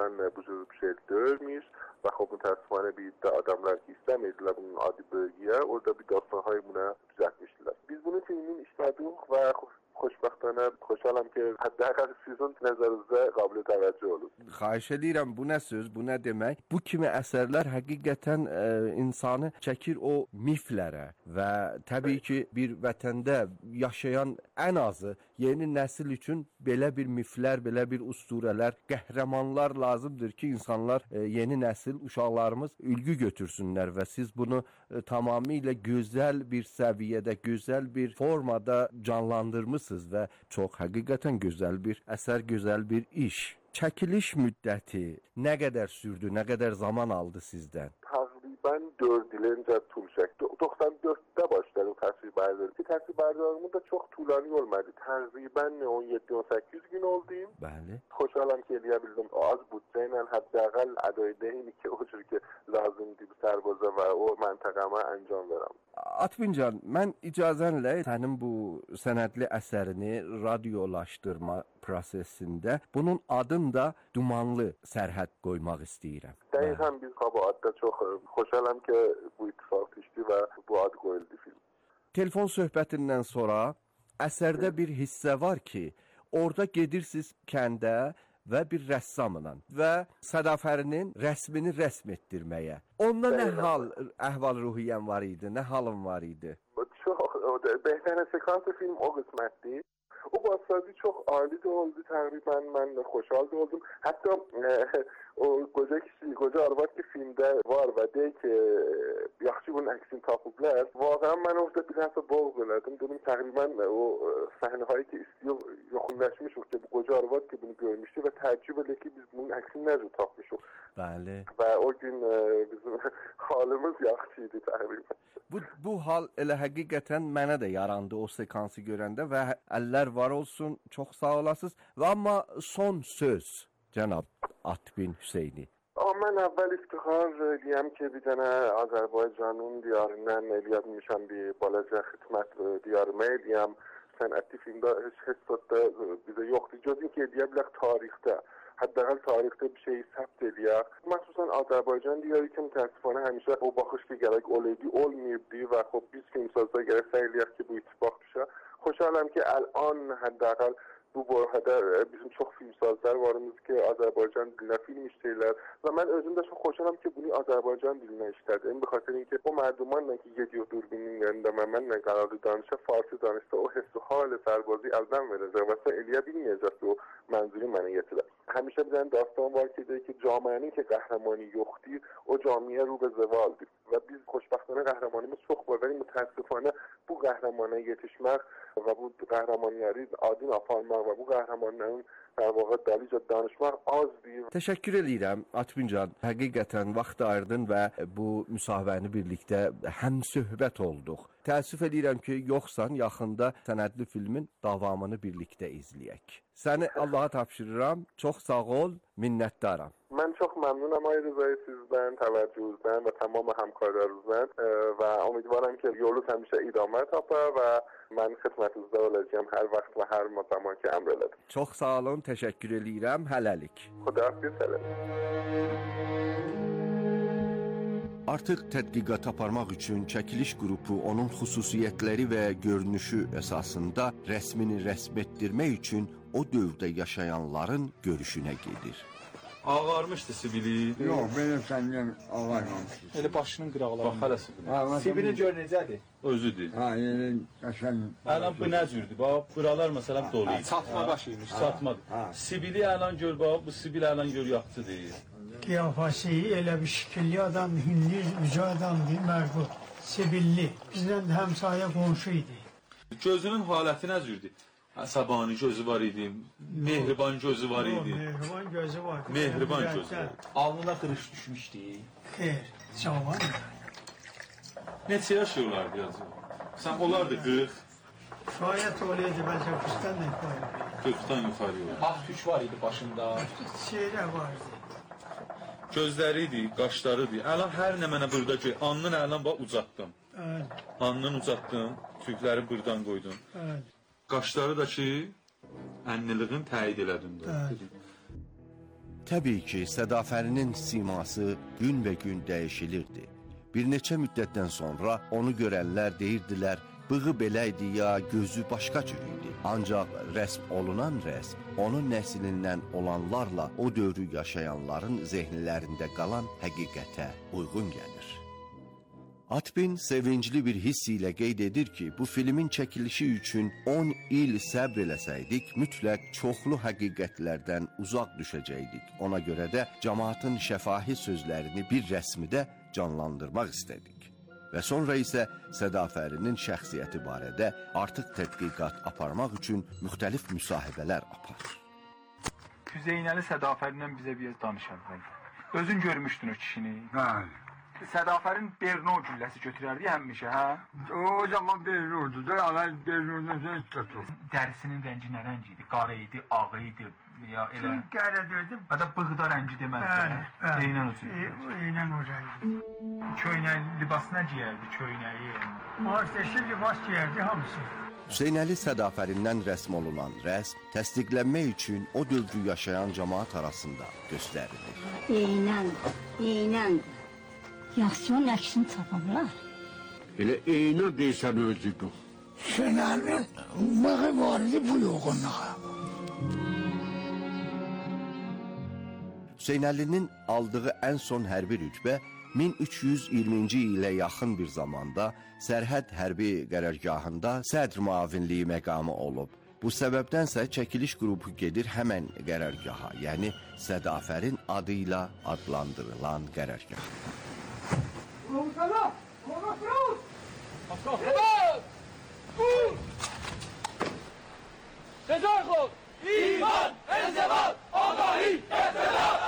اصلا بزرگ bir şey görmüş ve خب متاسفانه bir de adamlar ki istemediler bunun adi bölgeye orada bir dastanhay buna düzeltmiştiler. Biz bunu filmin işledik ve xoşbəxtənə xoşalam ki, hətta sizin nəzərinizdə qabil təvəccüh olur. Xahiş edirəm, bu nə söz, bu nə demək? Bu kimi əsərlər həqiqətən e, insanı çəkir o miflərə və təbii ki, bir vətəndə yaşayan ən azı yeni nəsil üçün belə bir miflər, belə bir usturələr, qəhrəmanlar lazımdır ki, insanlar e, yeni nəsil, uşaqlarımız ülgü götürsünlər və siz bunu e, tamamilə gözəl bir səviyyədə, gözəl bir formada canlandırmısınız və çox həqiqətən gözəl bir əsər, gözəl bir iş. Çəkiliş müddəti nə qədər sürdü, nə qədər zaman aldı sizdən? Təqribən dörd il öncə tul çəkdi. doxsan dörddə başladım təsvir bərdari. Ki təsvir bərdarımın da çox tulani olmadı. Təqribən on yeddi on səkkiz gün oldu. Bəli. Xoşalam ki, eləyə bildim. Az büdcə ilə həddəqəl ədای deyil ki, o cür ki, lazımdır bu sərbaza və o məntəqəmə əncam verəm. Atvincan, mən icazənlə sənin bu sənədli əsərini radiolaşdırma prosesində bunun adını da Dumanlı Sərhəd qoymaq istəyirəm. Dəqiqən biz qabaqda çox xoşalam ki, bu ittifaq düşdü və bu ad qoyuldu film. Telefon söhbətindən sonra əsərdə bir hissə var ki, orada gedirsiniz kəndə və bir rəssamla və Sədafərinin rəsmini rəsm etdirməyə. Onda nə hal, əhval-ruhiyyən var idi, nə halın var idi? Çox, bəhətənə sekansı film o qismətdir. O başladı çox ali de oldu təqribən, mən xoşal da oldum. Hətta e, o qoca kişi, qoca arvad ki filmdə var və deyir ki, yaxşı bunun əksini tapıblar. Vaqəən mən orada bir həsə boğz elədim. Dedim təqribən o səhnəyi ki istəyir, yoxunlaşmışıq ki, bu qoca arvad ki bunu görmüşdü və təəccüb edir ki, biz bunun əksini necə tapmışıq. Bəli. Və o gün e, bizim halımız yaxşı idi təqribən. Bu, bu hal elə həqiqətən mənə də yarandı o sekansı görəndə və əllər var olsun, çox sağ olasınız. Və amma son söz, cənab Atbin Hüseyni. Mən əvvəl iftixar edəyəm ki, bir dənə Azərbaycanın diyarından eləyə bilmişəm bir balaca xidmət diyarıma eləyəm. Sənətli filmdə heç hissatda bizə yoxdur. Gözüm ki, eləyə bilək tarixdə. Həddəqəl tarixdə bir şeyi səbt eləyək. Məxsusən Azərbaycan diyarı ki, mütəəssifانə həmişə o baxış ki, gərək olaydı, olmayıbdı və xub biz filmsazda gərək səyləyək ki, bu ittifaq düşə. Xoşalam ki, əl-an həddəqəl bu borhədə bizim çox filmsazlar varımız ki, Azərbaycan dilinə film işləyirlər və mən özüm də çox xoşalam ki, bunu Azərbaycan dilinə işlədim. Bu xatirin ki, o mərdumanla ki, gediyor durbinin yanında mənlə qanalda danışa, farsı danışsa, o hessu halı sərbazı əldən verəcək və sən eləyə bilməyəcək ki, o mənzili mənə yetirə. Həmişə bir dənə dastan var ki, deyir ki, camiənin ki, qəhrəmanı yoxdur, o camiyə ruh zəvaldır və biz xoşbəxtənə qəhrəmanımız çox var və mütəəssifanə bu qəhrəmana yetişmək və bu qəhrəmanları adını aparmaq və bu qəhrəmanların در واقع دلیل danışmaq azdır. Təşəkkür edirəm Atvincan. Həqiqətən vaxt ayırdın və bu müsahibəni birlikdə həm söhbət olduq. Təəssüf edirəm ki, yoxsan yaxında sənədli filmin davamını birlikdə izləyək. Səni Allaha tapşırıram. Çox sağ ol, minnətdaram. Mən çox məmnunam ay Rızay sizdən, təvəccühünüzdən və tamam həmkarlarınızdan və ümidvaram ki, yolunuz həmişə idamə tapar və mən xidmətinizdə olacağam hər vaxt və hər zaman ki, əmr elədim. Çox sağ olun, təşəkkür edirəm. Hələlik. Xudahafiz, hələlik. Artıq tədqiqat aparmaq üçün çəkiliş qrupu onun xüsusiyyətləri və görünüşü əsasında rəsmini rəsm etdirmək üçün o dövrdə yaşayanların görüşünə gedir. Ağarmışdı Sibili. Yox, belə səndən ağarmamışdı. Elə başının qıraqları. Bax, hələ Sibili. Sibili gör necədir? Özüdür. Ha, yəni, qəşən. Ələn bu nə cürdür? Bax, buralar məsələn dolu idi. Çatma başıymış. Çatmadı. Sibili ələn gör, bax, bu Sibili ələn gör yaxçıdır. Qiyafası elə bir şəkilli adam, hünli, ücə adamdır, mərdud, sibilli. Bizdən də həmsayə qonşu idi. Gözünün haləti nə cürdür? Əsəbani gözü var idi, mehriban gözü var idi. Mehriban gözü var. Mehriban gözü var. Alnına qırış düşmüşdü. Xeyr, cavan. Neçə yaşıyorlardı yazı? Sən olardı qırx. Şayət olaydı, bəlkə qırxdan da yuxarı. qırxdan yuxarı olur. Ağ tük var idi başında. Şeylər vardı. Gözləri idi, qaşları idi. Ələn hər nə mənə burada göy. Alnın ələn bax ucatdım. Evet. Alnını ucatdım, tükləri burdan qoydum. Evet. Qaşları da ki, ənniliğin təyid elədim də. Evet. Təbii ki, Sədafərinin siması gün və gün dəyişilirdi. Bir neçə müddətdən sonra onu görənlər deyirdilər, bığı belə idi ya gözü başqa cür idi. Ancaq rəsm olunan rəsm, onun nəslindən olanlarla o dövrü yaşayanların zehnlərində qalan həqiqətə uyğun gəlir. Atbin sevincli bir hiss ilə qeyd edir ki, bu filmin çəkilişi üçün on il səbr eləsəydik, mütləq çoxlu həqiqətlərdən uzaq düşəcəkdik. Ona görə də cəmaatın şəfahi sözlərini bir rəsmidə canlandırmaq istədik. Və sonra isə Sədafərinin şəxsiyyəti barədə artıq tədqiqat aparmaq üçün müxtəlif müsahibələr aparır. Hüseynəli Sədafərindən bizə bir danışar. Özün görmüşdün o kişini. Bəli. Sədafərin Berno gülləsi götürərdi həmişə, hə? O zaman Berno'du da, əvvəl Berno'dan sonra hiç tutulur. Dərisinin rəngi nə rəngi idi? Qarı idi, ağ idi, ya elə... Qərə dedim. Hətta bığda rəngi deməzdi. Bəli, bəli. Eynən o cür. Eynən o rəngi. Köynək libası nə giyərdi, köynəyi? Marteşi libas giyərdi hamısı. Hüseynəli Sədafərindən rəsm olunan rəsm təsdiqlənmək üçün o dövrü yaşayan cəmaat arasında göstərilir. Eynən, eynən. Yaxşı onun əksini tapablar. Elə eynə deysən özüdür. Hüseynəlinin bağı var idi bu yoğunluğa. Hüseynəlinin aldığı ən son hərbi rütbə min üç yüz iyirminci ilə yaxın bir zamanda Sərhəd hərbi qərargahında sədr müavinliyi məqamı olub. Bu səbəbdənsə çəkiliş qrupu gedir həmən qərargaha, yəni Sədafərin adıyla adlandırılan qərargah. Komutana! Komutana! Evet! Dur! Sezar kol! İman! Enzevat! Agahi! Efedat!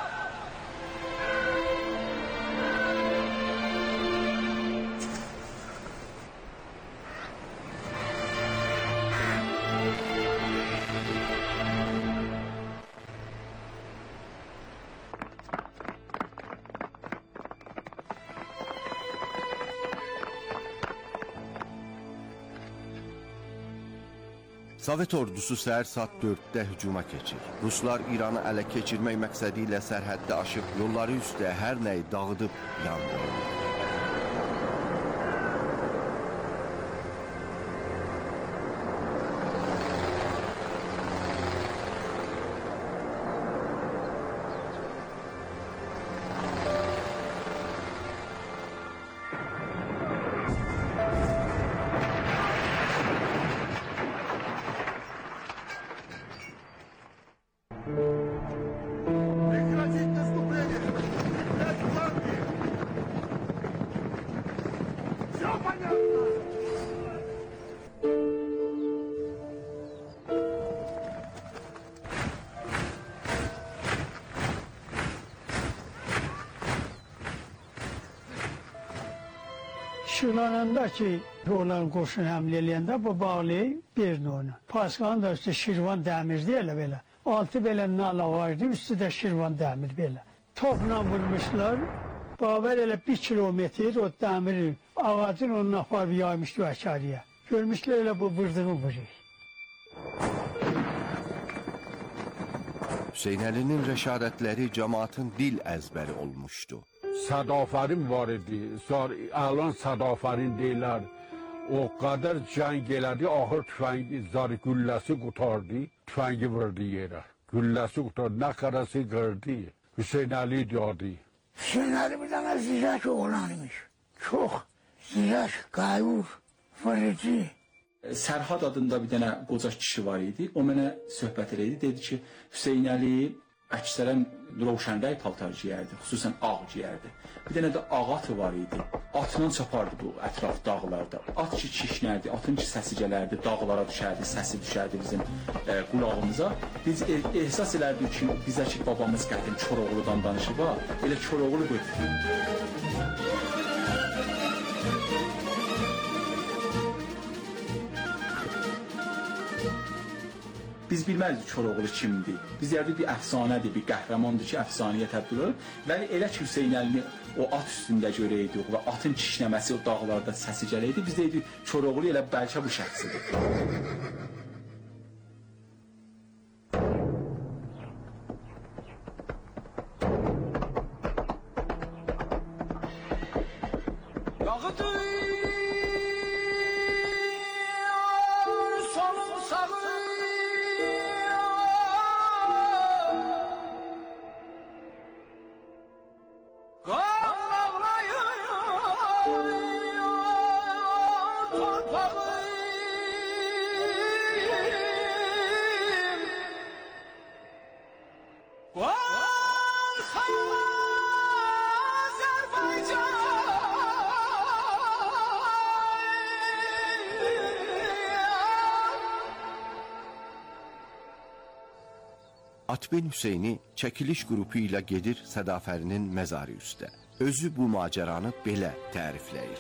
Sovet ordusu səhər saat dörddə hücuma keçir. Ruslar İranı ələ keçirmək məqsədi ilə sərhəddə aşıb yolları üstə hər nəyi dağıdıb yandırır. Şirvanında ki, olan qoşun həmlə eləyəndə bu bağlı Berno'nu. Pasqanın da üstü Şirvan dəmirdi elə belə. Altı belə nala vardı, üstü də Şirvan dəmir belə. Topla vurmuşlar. Babər elə bir kilometr o dəmiri ağacın onun aparıb yaymışdı əşariyə. Görmüşlər elə bu vurduğu vurur. Hüseynəlinin rəşadətləri cəmaatın dil əzbəri olmuşdu. Sədafərin var idi. Əlan Sədafərin deyilər. O qədər cəng elədi, axır tüfəngi, zar gülləsi qutardı, tüfəngi vurdu yerə. Gülləsi qutardı, nə qədəsi qırdı. Hüseynəli diyordu. Hüseynəli bir dənə zirək oğlan imiş. Çox zirək, qayur, fırıcı. Sərhad adında bir dənə qoca kişi var idi. O mənə söhbət edirdi. Dedi ki, Hüseynəli əksərən rovşənrəy paltar giyərdi, xüsusən ağ giyərdi. Bir dənə də ağ atı var idi. Atla çapardı bu ətraf dağlarda. At ki kişnərdi, atın ki səsi gələrdi, dağlara düşərdi, səsi düşərdi bizim e, qulağımıza. Biz e, ehsas elərdik ki, bizə ki babamız qədim Koroğludan danışıb, elə Koroğlu bu. Biz bilməzdik Koroğlu kimdir. Biz deyərdik bir əfsanədir, bir qəhrəmandır ki, əfsanəyə təbdil olur. Və elə ki Hüseynəlini o at üstündə görəydik və atın kişnəməsi o dağlarda səsi gələydi. Biz deyirdik Koroğlu elə bəlkə bu şəxsidir. Solun sağı Atbin Hüseyni çəkiliş qrupu ilə gedir Sədafərinin məzarı üstə. Özü bu macəranı belə tərifləyir.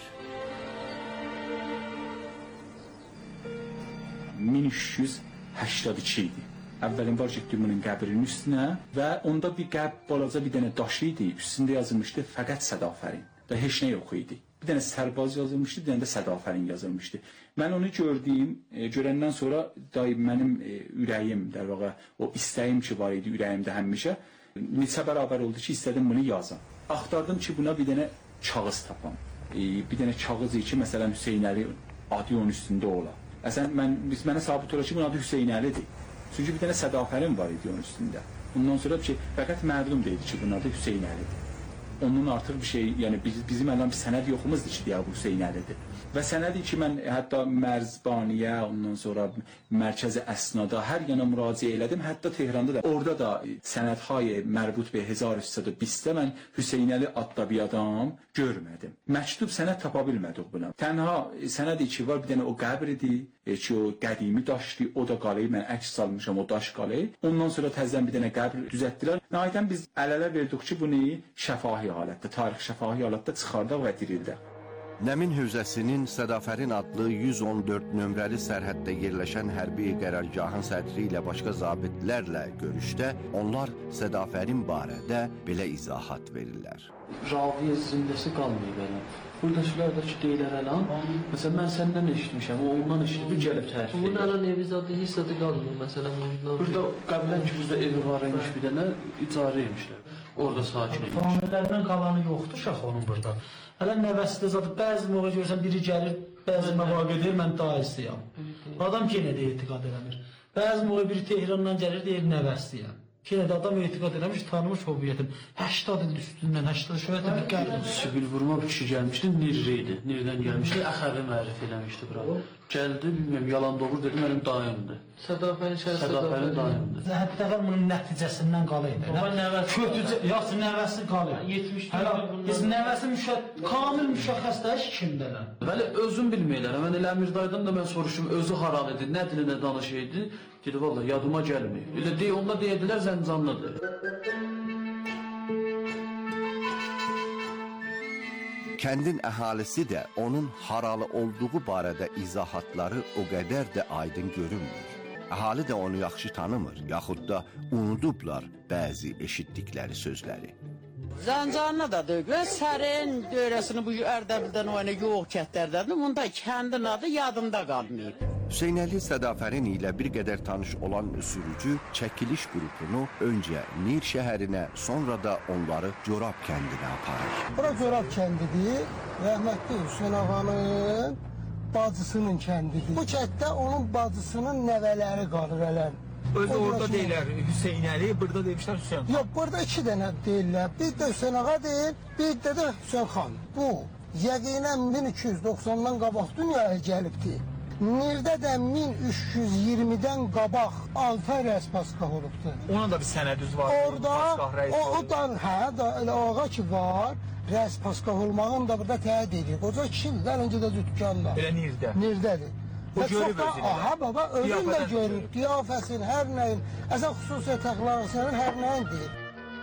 min üç yüz səksən iki idi. Əvvəlin var getdim bunun qəbrinin üstünə və onda bir qəb, balaca bir dənə daş idi. Üstündə yazılmışdı fəqət Sədafərin. Da heç nə yox idi. Bir dənə sərbaz yazılmışdı, bir dənə də Sədafərin yazılmışdı. Mən onu gördüyüm, e, görəndən sonra daim mənim e, ürəyim, der vaqa, o istəyim ki var idi ürəyimdə həmişə. Neçə bərabər oldu ki, istədim bunu yazam. Axtardım ki, buna bir dənə kağız tapam. E, bir dənə kağız ki, məsələn Hüseynəli adı onun üstündə ola. Əsən mən biz mənə sabit ola ki, bunun adı Hüseynəlidir. Çünki bir dənə Sədafərin var idi onun üstündə. Bundan sonra ki, fəqət məlum deyildi ki, bunun adı Hüseynəlidir. Onun artıq bir şey, yəni biz, bizim ələn bir sənəd yoxumuzdur ki, deyə bu Hüseynəlidir. Və sənədi ki, mən hətta Mərzbaniyə, ondan sonra Mərkəzi Əsnada hər yana müraciə elədim. Hətta Tehranda da, orada da sənədhay mərbut be min üç yüz بیست mən Hüseynəli adda bir adam görmədim. Məktub sənəd tapa bilmədik buna. Tənha sənədi ki, var bir dənə o qəbr idi, ki, o qədimi daşdı, o da qalır, mən əks salmışam, o daş qalır. Ondan sonra təzdən bir dənə qəbr düzəltdilər. Nəhayətən biz əl-ələ verdik ki, bunu şəfahi halətdə, tarix şəfahi halətdə çıxardaq və dirildək. Nəmin hövzəsinin Sədafərin adlı yüz on dörd nömrəli sərhəddə yerləşən hərbi qərargahın sədri ilə başqa zabitlərlə görüşdə onlar Sədafərin barədə belə izahat verirlər. Raviyə zindəsi qalmayıb elə. Buradakılar da ki, deyilər əlan, məsələn, mən səndən eşitmişəm, o ondan eşitib, gəlib tərif edir. Bunun əlan evi zadı, hiss adı qalmıyor, məsələn, ondan. Burada qəblən ki, burada evi var imiş bir dənə, icarə yemişlər. Orada sakin imiş. Famililərdən qalanı yoxdur şax onun burada. Hələ nəvəsi də zadı, bəzi moğa görsən, biri gəlir, bəzi məvaqə deyir, mən daha istəyəm. Adam yenə də etiqad eləmir. Bəzi moğa biri Tehrandan gəlir, deyir, nəvəsliyəm. Yenə də adam etiqad eləmiş, tanımış hobiyyətim. həştad il üstündən, həştad şöbətə bir gəlmiş. Sibil vurma bir kişi gəlmişdi, Nirri idi. Nirdən gəlmişdi, Əxəvi mərif eləmişdi bura. Gəldi, bilmiyorum, yalan doğru dedi, mənim dayımdır. Sədafərin şəhər Sədafərin dayımdır. Hətta bunun nəticəsindən qalıydı. Kötücə, yaxşı, nəvəsi qalıydı. Hələ, biz nəvəsi müşəxəs, kamil müşəxəslər kimdələr? Bəli, özüm bilməyilər. Mən elə Əmir dayıdan da mən soruşum, özü haran idi, nə dilinə danışıydı. Dedi, valla, yadıma gəlməyib. Elə deyə, onlar deyədilər, Zəncanlıdır. Kəndin əhalisi də onun haralı olduğu barədə izahatları o qədər də aydın görünmür. Əhali də onu yaxşı tanımır, yaxud da unudublar bəzi eşitdikləri sözləri. Zəncanlı da deyil, sərin döyrəsini bu Ərdəbildən o yana yox kətlərdədir, bunda kəndin adı yadımda qalmayıb. Hüseynəli Sədafərin ilə bir qədər tanış olan sürücü çəkiliş qrupunu öncə Nir şəhərinə, sonra da onları Corab kəndinə aparır. Bura Corab kəndidir, rəhmətli Hüseyn ağanın bacısının kəndidir. Bu kənddə onun bacısının nəvələri qalır ələn. Özü orada deyirlər Hüseynəli, burada deymişlər Hüseyn xan. Yox, burada iki dənə deyirlər. Bir də Hüseyn ağa deyil, bir də də Hüseyn xan. Bu, yəqinən min iki yüz doxsandan qabaq dünyaya gəlibdir. Nirdə də min üç yüz iyirmidən qabaq altı ay rəspaskah olubdur. Onun da bir sənədüz var. Orada, o, o da, hə, da, elə ağa ki var, rəspaskah olmağın da burada təyid edir. Qoca kişidir, öncə də dükkanda. Elə Nirdə? Nirdədir. O görüb özünü. Aha, baba, özün də görür, qiyafəsin, hər nəyin, əsən xüsusiyyət əxlaqısının hər nəyin deyir.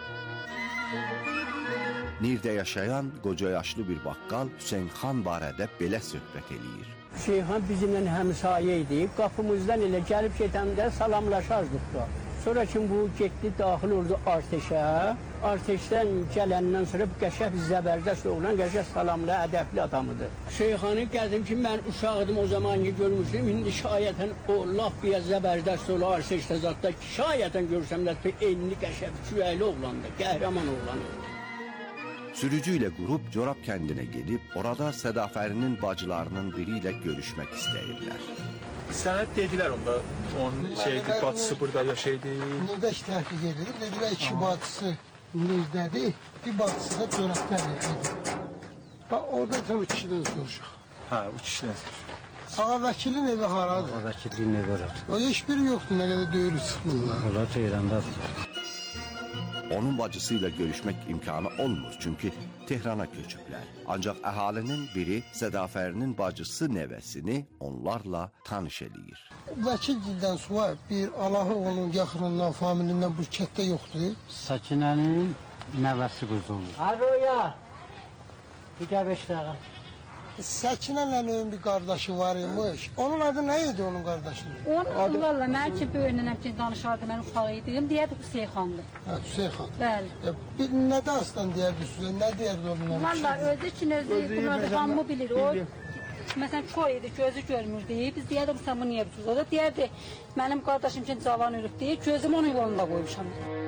Nirdə yaşayan qoca yaşlı bir baqqal Hüseyn xan barədə belə söhbət eləyir. Şeyxan bizimlə həmsayə idi. Qapımızdan elə gəlib gedəndə salamlaşardıq da. Sonra ki bu getdi, daxil oldu Arteşə. Arteşdən gələndən sonra bir qəşəng bir zəbərdəst oğlan, qəşəng salamlı, ədəbli adamıdır. Şeyxanı gəldim ki, mən uşaqdım o zaman ki görmüşdüm. İndi şayətən o laf bir zəbərdəst oğlan Arteşdə zatda şayətən görsəm də enli qəşəng, küvəyli oğlandır, qəhrəman oğlandır. Sürücü ile grup Corab kəndinə gedib, orada Sədafərinin bacılarının biri ilə görüşmək istəyirlər. Sənə dedilər onda, onun şeydi, bacısı burada yaşaydı. Burada ki, təhqiq edilir. Dedilər iki bacısı Nirdədir, bir bacısı da Corabdan yaşaydı. Bax, orada da o kişidən soruşaq. Hə, o kişidən soruşaq. Ağa vəkilin evi haradır? Ağa vəkilin evi haradır? O heç biri yoxdur, nə qədər döyürü çıxmırlar. Onlar Tehrandadır. Onun bacısı ilə görüşmək imkanı olmur, çünki Tehrana köçüblər. Ancaq əhalinin biri Sədafərinin bacısı nəvəsini onlarla tanış eləyir. Vəkil dildən sonra bir Allahı onun yaxınından, familindən bu kətdə yoxdur. Səkinənin nəvəsi qızı olur. Aroya, bir də beş dəqiqə. Səkinənlə onun bir qardaşı var imiş. Onun adı nə idi onun qardaşının? Onun valla mən ki böyünənəm ki danışardı, mən ufaq idim, deyərdi Hüseyin xandır. Hə, Hüseyin xan. Bəli. Ya, bir nədə aslan deyərdi sizə, nə deyərdi onun? Valla özü için özü, bunlar hamı bilir. O, məsələn, kör idi, gözü görmürdü. Biz deyərdik, sən bu niyə bitiririz? O da deyərdi, mənim qardaşım için cavan ölüb deyir, gözümü onun yolunda qoymuşam.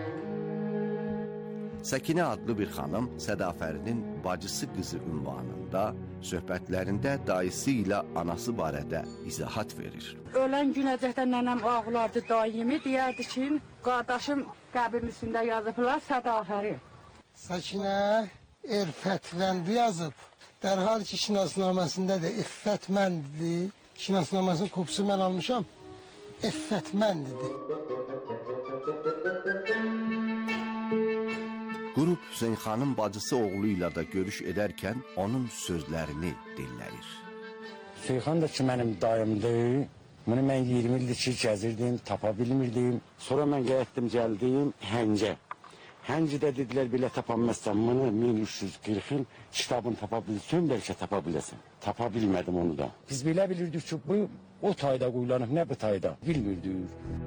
Səkinə adlı bir xanım Sədafərinin bacısı qızı ünvanında söhbətlərində dayısı ilə anası barədə izahat verir. Ölən günəcəkdə nənəm ağlardı daimi, deyərdi ki, qardaşım qəbrin üstündə yazıblar Sədafəri. Səkinə erfətləndi yazıb. Dərhal ki, şinasnaməsində də iffətməndir. Şinasnaməsinin kopsu mən almışam. İffətməndir. Grup Hüseyin xanın bacısı oğlu ilə də görüş edərkən onun sözlərini dinləyir. Hüseyin xan da ki, mənim dayımdır. Bunu mən iyirmi ildir ki, gəzirdim, tapa bilmirdim. Sonra mən gəldim, gəldim Həncə. Həncədə dedilər, belə tapanməzsən, bunu min üç yüz qırx il kitabını tapa bilsən, bəlkə tapa biləsən. Tapa bilmədim onu da. Biz belə bilirdik ki, bu o tayda quyulanıb, nə bu tayda? Bilmirdik.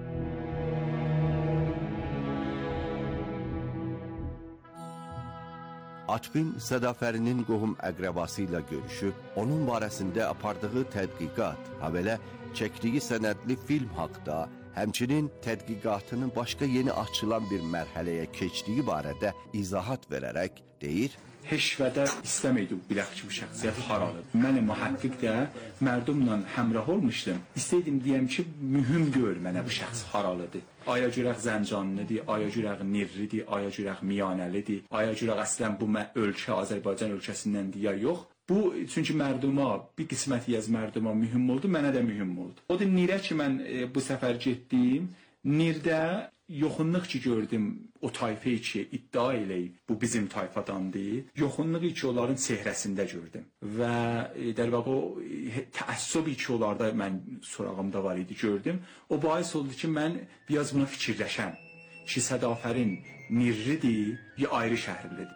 Atbin Sədafərinin qohum əqrəbası ilə görüşüb, onun barəsində apardığı tədqiqat, habelə çəkdiyi sənədli film haqda, həmçinin tədqiqatının başqa yeni açılan bir mərhələyə keçdiyi barədə izahat verərək deyir, heç vədə istəməydi bilək ki, bu şəxsiyyət haradır. Mən mühəqqiq də mərdumla həmrah olmuşdum. İstəydim deyəm ki, mühüm gör mənə bu şəxs haralıdır. Aya görək Zəncanlıdır, aya görək Nirlidir, aya görək Miyanəlidir, aya görək əslən bu ölkə Azərbaycan ölkəsindəndir ya yox. Bu, çünki mərduma, bir qismət yaz mərduma mühüm oldu, mənə də mühüm oldu. O da Nirə ki, mən e, bu səfər getdim, Nirdə yoxunluq ki gördüm o tayfayı ki iddia eləyib bu bizim tayfadandır. Yoxunluğu ki onların sehrəsində gördüm. Və e, dərvaqə o e, təəssübü ki onlarda mən sorağımda var idi gördüm. O bahis oldu ki mən biraz buna fikirləşəm. Ki Sədafərin Nirlidir ya ayrı şəhərlidir.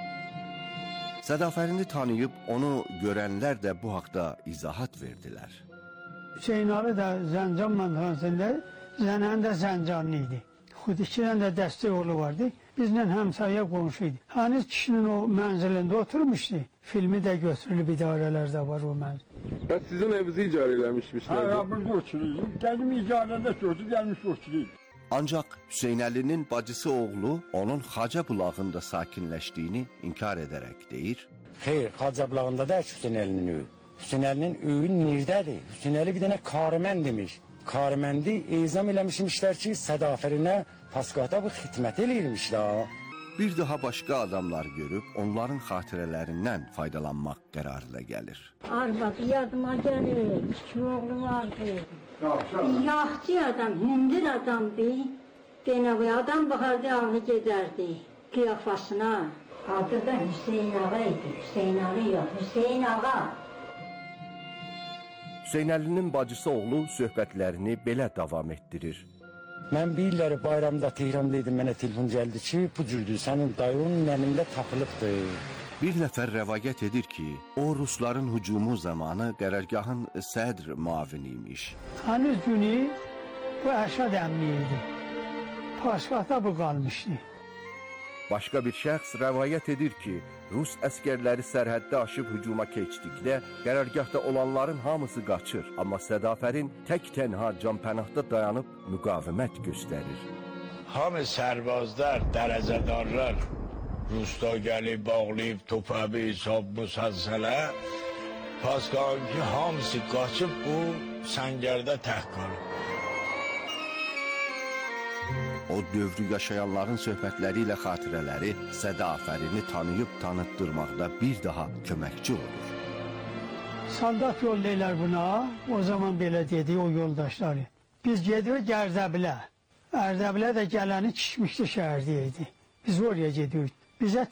Sədafərini tanıyıb onu görənlər də bu haqda izahat verdilər. Hüseyin Ali da Zəncan məntiqəsində, Zənən də Zəncanlı idi. Xudikinin də dəstək oğlu vardı. Bizlə həmsayyə qonşuydu. Həniz kişinin o mənzilində oturmuşdu. Filmi də götürülüb idarələrdə var o mənzil. Bəs sizin evinizi icarə eləmişmişlər? Hə, biz borçluyuz. Gəldim icarədə gördü, gəlmiş borçluyuz. Ancaq Hüseynəlinin bacısı oğlu onun Xaca bulağında sakinləşdiyini inkar edərək deyir. Xeyr, Xaca bulağında da Hüseynəlinin öyü. Hüseynəlinin öyü Nirdədir. Hüseynəli bir dənə karımən demiş. Karıməndi ezam eləmişmişlər ki, Sədafərinə Paskata bu xidmət eləyirmişlər. Bir daha başqa adamlar görüb onların xatirələrindən faydalanmaq qərarına gəlir. Arvad yadıma gəlir, iki oğlu vardı. Yaxçı adam, hündür adamdı. Denəvi adam baxardı, ağlı gedərdi qiyafasına. Adı da Hüseyin Ağa idi. Hüseyin Ağa yox, Hüseyin Ağa. Hüseynəlinin bacısı oğlu söhbətlərini belə davam etdirir. Mən bir illəri bayramda Tehranda idim, mənə telefon gəldi ki, bu cürdür, sənin dayının nənimdə tapılıbdır. Bir nəfər rəvayət edir ki, o Rusların hücumu zamanı qərargahın sədr muavini imiş. Həniz günü bu Əşad əmmi idi. Paskata bu qalmışdı. Başqa bir şəxs rəvayət edir ki, Rus əskərləri sərhəddə aşıb hücuma keçdikdə qərargahda olanların hamısı qaçır, amma Sədafərin tək-tənha canpənahda dayanıb müqavimət göstərir. Hamı sərbazlar, dərəcədarlar Ruslar gəlib bağlayıb topabi hesab müsəlsələ. Pasqalın ki, hamısı qaçıb bu səngərdə tək qalıb. O dövrü yaşayanların söhbətləri ilə xatirələri Səda Afərini tanıyıb tanıtdırmaqda bir daha köməkçi olur. Saldat yollayırlar buna, o zaman belə dedi o yoldaşları. Biz gedirik Gərdəbilə. Ərdəbilə də gələni Kişmişli şəhərdəydi. Biz oraya gedirik. Bizə